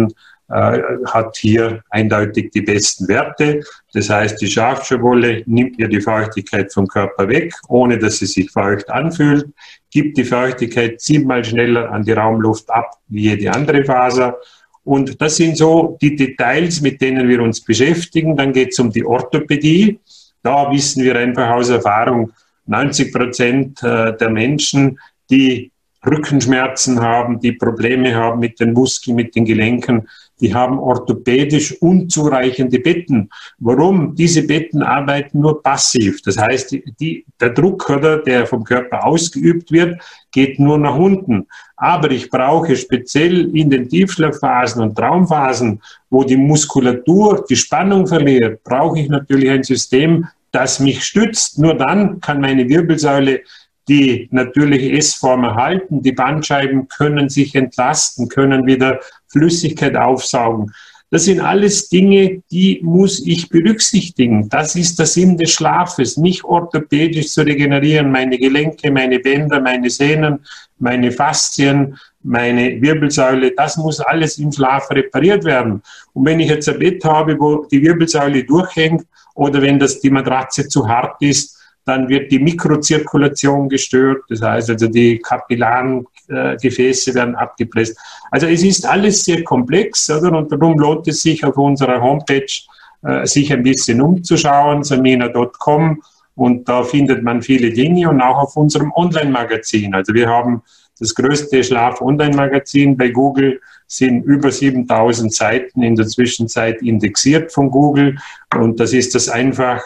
hat hier eindeutig die besten Werte. Das heißt, die Schafschuhwolle nimmt ihr die Feuchtigkeit vom Körper weg, ohne dass sie sich feucht anfühlt, gibt die Feuchtigkeit 7-mal schneller an die Raumluft ab wie jede andere Faser. Und das sind so die Details, mit denen wir uns beschäftigen. Dann geht es um die Orthopädie. Da wissen wir einfach aus Erfahrung, 90% der Menschen, die Rückenschmerzen haben, die Probleme haben mit den Muskeln, mit den Gelenken, die haben orthopädisch unzureichende Betten. Warum? Diese Betten arbeiten nur passiv. Das heißt, der Druck, der vom Körper ausgeübt wird, geht nur nach unten. Aber ich brauche speziell in den Tiefschlafphasen und Traumphasen, wo die Muskulatur die Spannung verliert, brauche ich natürlich ein System, das mich stützt. Nur dann kann meine Wirbelsäule die natürliche S-Form erhalten. Die Bandscheiben können sich entlasten, können wieder Flüssigkeit aufsaugen. Das sind alles Dinge, die muss ich berücksichtigen. Das ist der Sinn des Schlafes, mich orthopädisch zu regenerieren, meine Gelenke, meine Bänder, meine Sehnen, meine Faszien, meine Wirbelsäule, das muss alles im Schlaf repariert werden. Und wenn ich jetzt ein Bett habe, wo die Wirbelsäule durchhängt oder wenn die Matratze zu hart ist, dann wird die Mikrozirkulation gestört, das heißt also die kapillaren Gefäße werden abgepresst. Also es ist alles sehr komplex, oder? Und darum lohnt es sich auf unserer Homepage sich ein bisschen umzuschauen, samina.com, und da findet man viele Dinge, und auch auf unserem Online-Magazin. Also wir haben das größte Schlaf-Online-Magazin bei Google, sind über 7000 Seiten in der Zwischenzeit indexiert von Google, und das ist das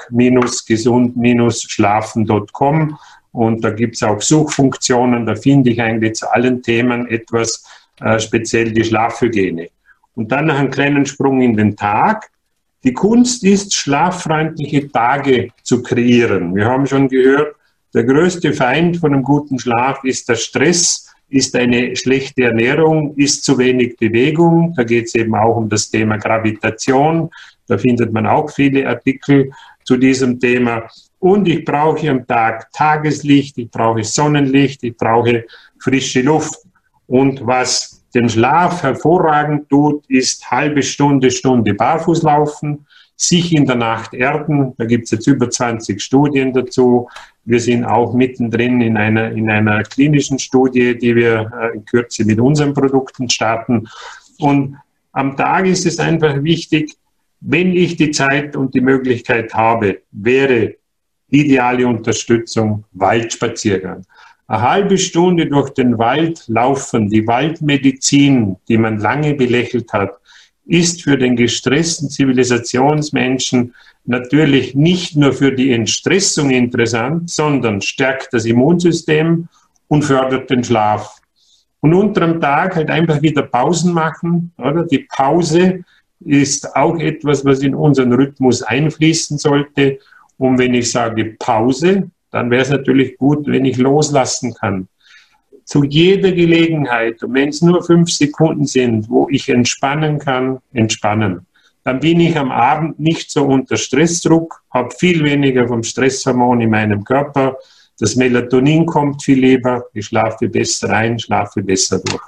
einfach-gesund-schlafen.com, und da gibt es auch Suchfunktionen, da finde ich eigentlich zu allen Themen etwas, speziell die Schlafhygiene. Und dann noch einen kleinen Sprung in den Tag. Die Kunst ist, schlaffreundliche Tage zu kreieren. Wir haben schon gehört, der größte Feind von einem guten Schlaf ist der Stress, ist eine schlechte Ernährung, ist zu wenig Bewegung. Da geht es eben auch um das Thema Gravitation. Da findet man auch viele Artikel zu diesem Thema. Und ich brauche am Tag Tageslicht, ich brauche Sonnenlicht, ich brauche frische Luft. Und was den Schlaf hervorragend tut, ist halbe Stunde Barfußlaufen, sich in der Nacht erden. Da gibt es jetzt über 20 Studien dazu. Wir sind auch mittendrin in einer klinischen Studie, die wir in Kürze mit unseren Produkten starten. Und am Tag ist es einfach wichtig, wenn ich die Zeit und die Möglichkeit habe, wäre ideale Unterstützung Waldspaziergang. Eine halbe Stunde durch den Wald laufen, die Waldmedizin, die man lange belächelt hat, ist für den gestressten Zivilisationsmenschen natürlich nicht nur für die Entstressung interessant, sondern stärkt das Immunsystem und fördert den Schlaf. Und unterm Tag halt einfach wieder Pausen machen, oder? Die Pause ist auch etwas, was in unseren Rhythmus einfließen sollte. Und wenn ich sage Pause, dann wäre es natürlich gut, wenn ich loslassen kann. Zu jeder Gelegenheit, und wenn es nur 5 Sekunden sind, wo ich entspannen kann, entspannen. Dann bin ich am Abend nicht so unter Stressdruck, habe viel weniger vom Stresshormon in meinem Körper. Das Melatonin kommt viel lieber, ich schlafe besser ein, schlafe besser durch.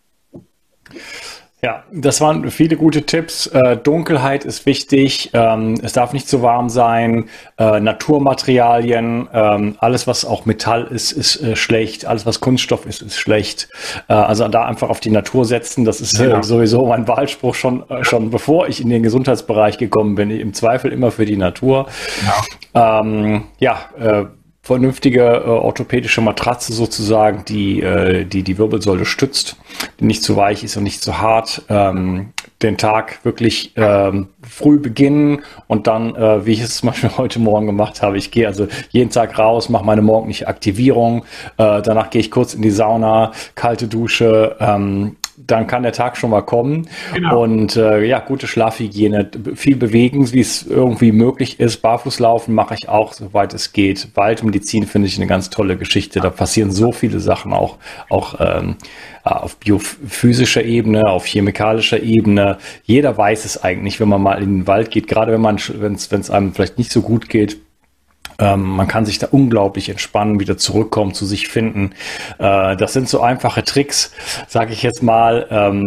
Ja, das waren viele gute Tipps. Dunkelheit ist wichtig. Es darf nicht zu warm sein. Naturmaterialien, alles was auch Metall ist schlecht. Alles was Kunststoff ist schlecht. Also da einfach auf die Natur setzen. Das ist sowieso mein Wahlspruch schon bevor ich in den Gesundheitsbereich gekommen bin. Im Zweifel immer für die Natur. Vernünftige orthopädische Matratze sozusagen, die Wirbelsäule stützt, die nicht zu weich ist und nicht zu hart, den Tag wirklich früh beginnen und dann, wie ich es zum Beispiel heute Morgen gemacht habe, ich gehe also jeden Tag raus, mache meine morgendliche Aktivierung, danach gehe ich kurz in die Sauna, kalte Dusche, dann kann der Tag schon mal kommen. Genau. Und gute Schlafhygiene, viel bewegen, wie es irgendwie möglich ist. Barfußlaufen mache ich auch, soweit es geht. Waldmedizin finde ich eine ganz tolle Geschichte. Da passieren so viele Sachen auch auf biophysischer Ebene, auf chemikalischer Ebene. Jeder weiß es eigentlich, wenn man mal in den Wald geht, gerade wenn es einem vielleicht nicht so gut geht. Man kann sich da unglaublich entspannen, wieder zurückkommen, zu sich finden. Das sind so einfache Tricks, sage ich jetzt mal,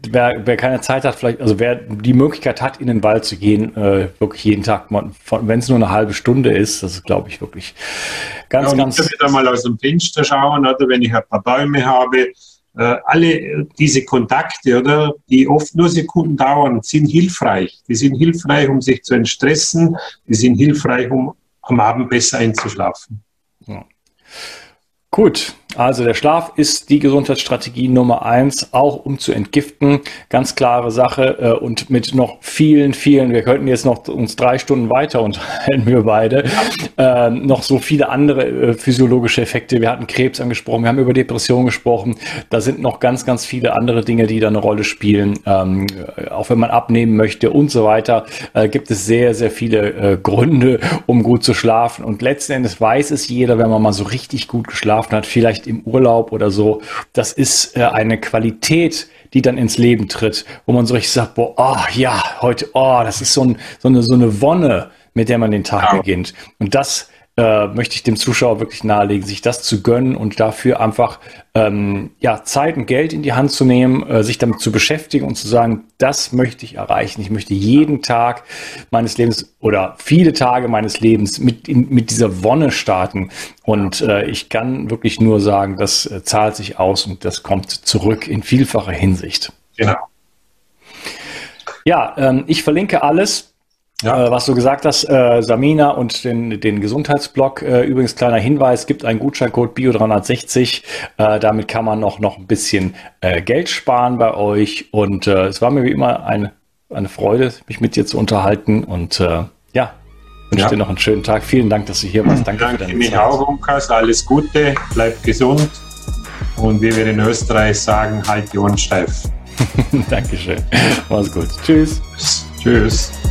wer keine Zeit hat, vielleicht, also wer die Möglichkeit hat, in den Wald zu gehen, wirklich jeden Tag, wenn es nur eine halbe Stunde ist, das ist, glaube ich, wirklich ganz. Ich wieder mal aus dem Fenster schauen, oder wenn ich ein paar Bäume habe, alle diese Kontakte, oder, die oft nur Sekunden dauern, sind hilfreich. Die sind hilfreich, um sich zu entstressen. Die sind hilfreich, um am Abend besser einzuschlafen. Ja. Gut, also der Schlaf ist die Gesundheitsstrategie Nummer 1, auch um zu entgiften. Ganz klare Sache und mit noch vielen, wir könnten jetzt noch uns 3 Stunden weiter unterhalten, wir beide, noch so viele andere physiologische Effekte. Wir hatten Krebs angesprochen, wir haben über Depression gesprochen. Da sind noch ganz, ganz viele andere Dinge, die da eine Rolle spielen. Auch wenn man abnehmen möchte und so weiter, gibt es sehr, sehr viele Gründe, um gut zu schlafen. Und letzten Endes weiß es jeder, wenn man mal so richtig gut geschlafen hat, vielleicht im Urlaub oder so, das ist eine Qualität, die dann ins Leben tritt, wo man so richtig sagt, boah, oh, ja, heute, oh, das ist so eine Wonne, mit der man den Tag beginnt. Und das möchte ich dem Zuschauer wirklich nahelegen, sich das zu gönnen und dafür einfach Zeit und Geld in die Hand zu nehmen, sich damit zu beschäftigen und zu sagen, das möchte ich erreichen. Ich möchte jeden Tag meines Lebens oder viele Tage meines Lebens mit dieser Wonne starten. Und ich kann wirklich nur sagen, das zahlt sich aus und das kommt zurück in vielfacher Hinsicht. Genau. Ja, ich verlinke alles. Ja. Was du gesagt hast, Samina und den Gesundheitsblog. Übrigens, kleiner Hinweis, gibt einen Gutscheincode Bio360. Damit kann man noch ein bisschen Geld sparen bei euch. Und es war mir wie immer eine Freude, mich mit dir zu unterhalten. Und wünsche dir noch einen schönen Tag. Vielen Dank, dass du hier warst. Danke für deine Zeit. Mich auch, Unkas. Alles Gute, bleib gesund. Und wie wir in Österreich sagen, halt die Ohren steif. Dankeschön. Mach's gut. Tschüss. Tschüss.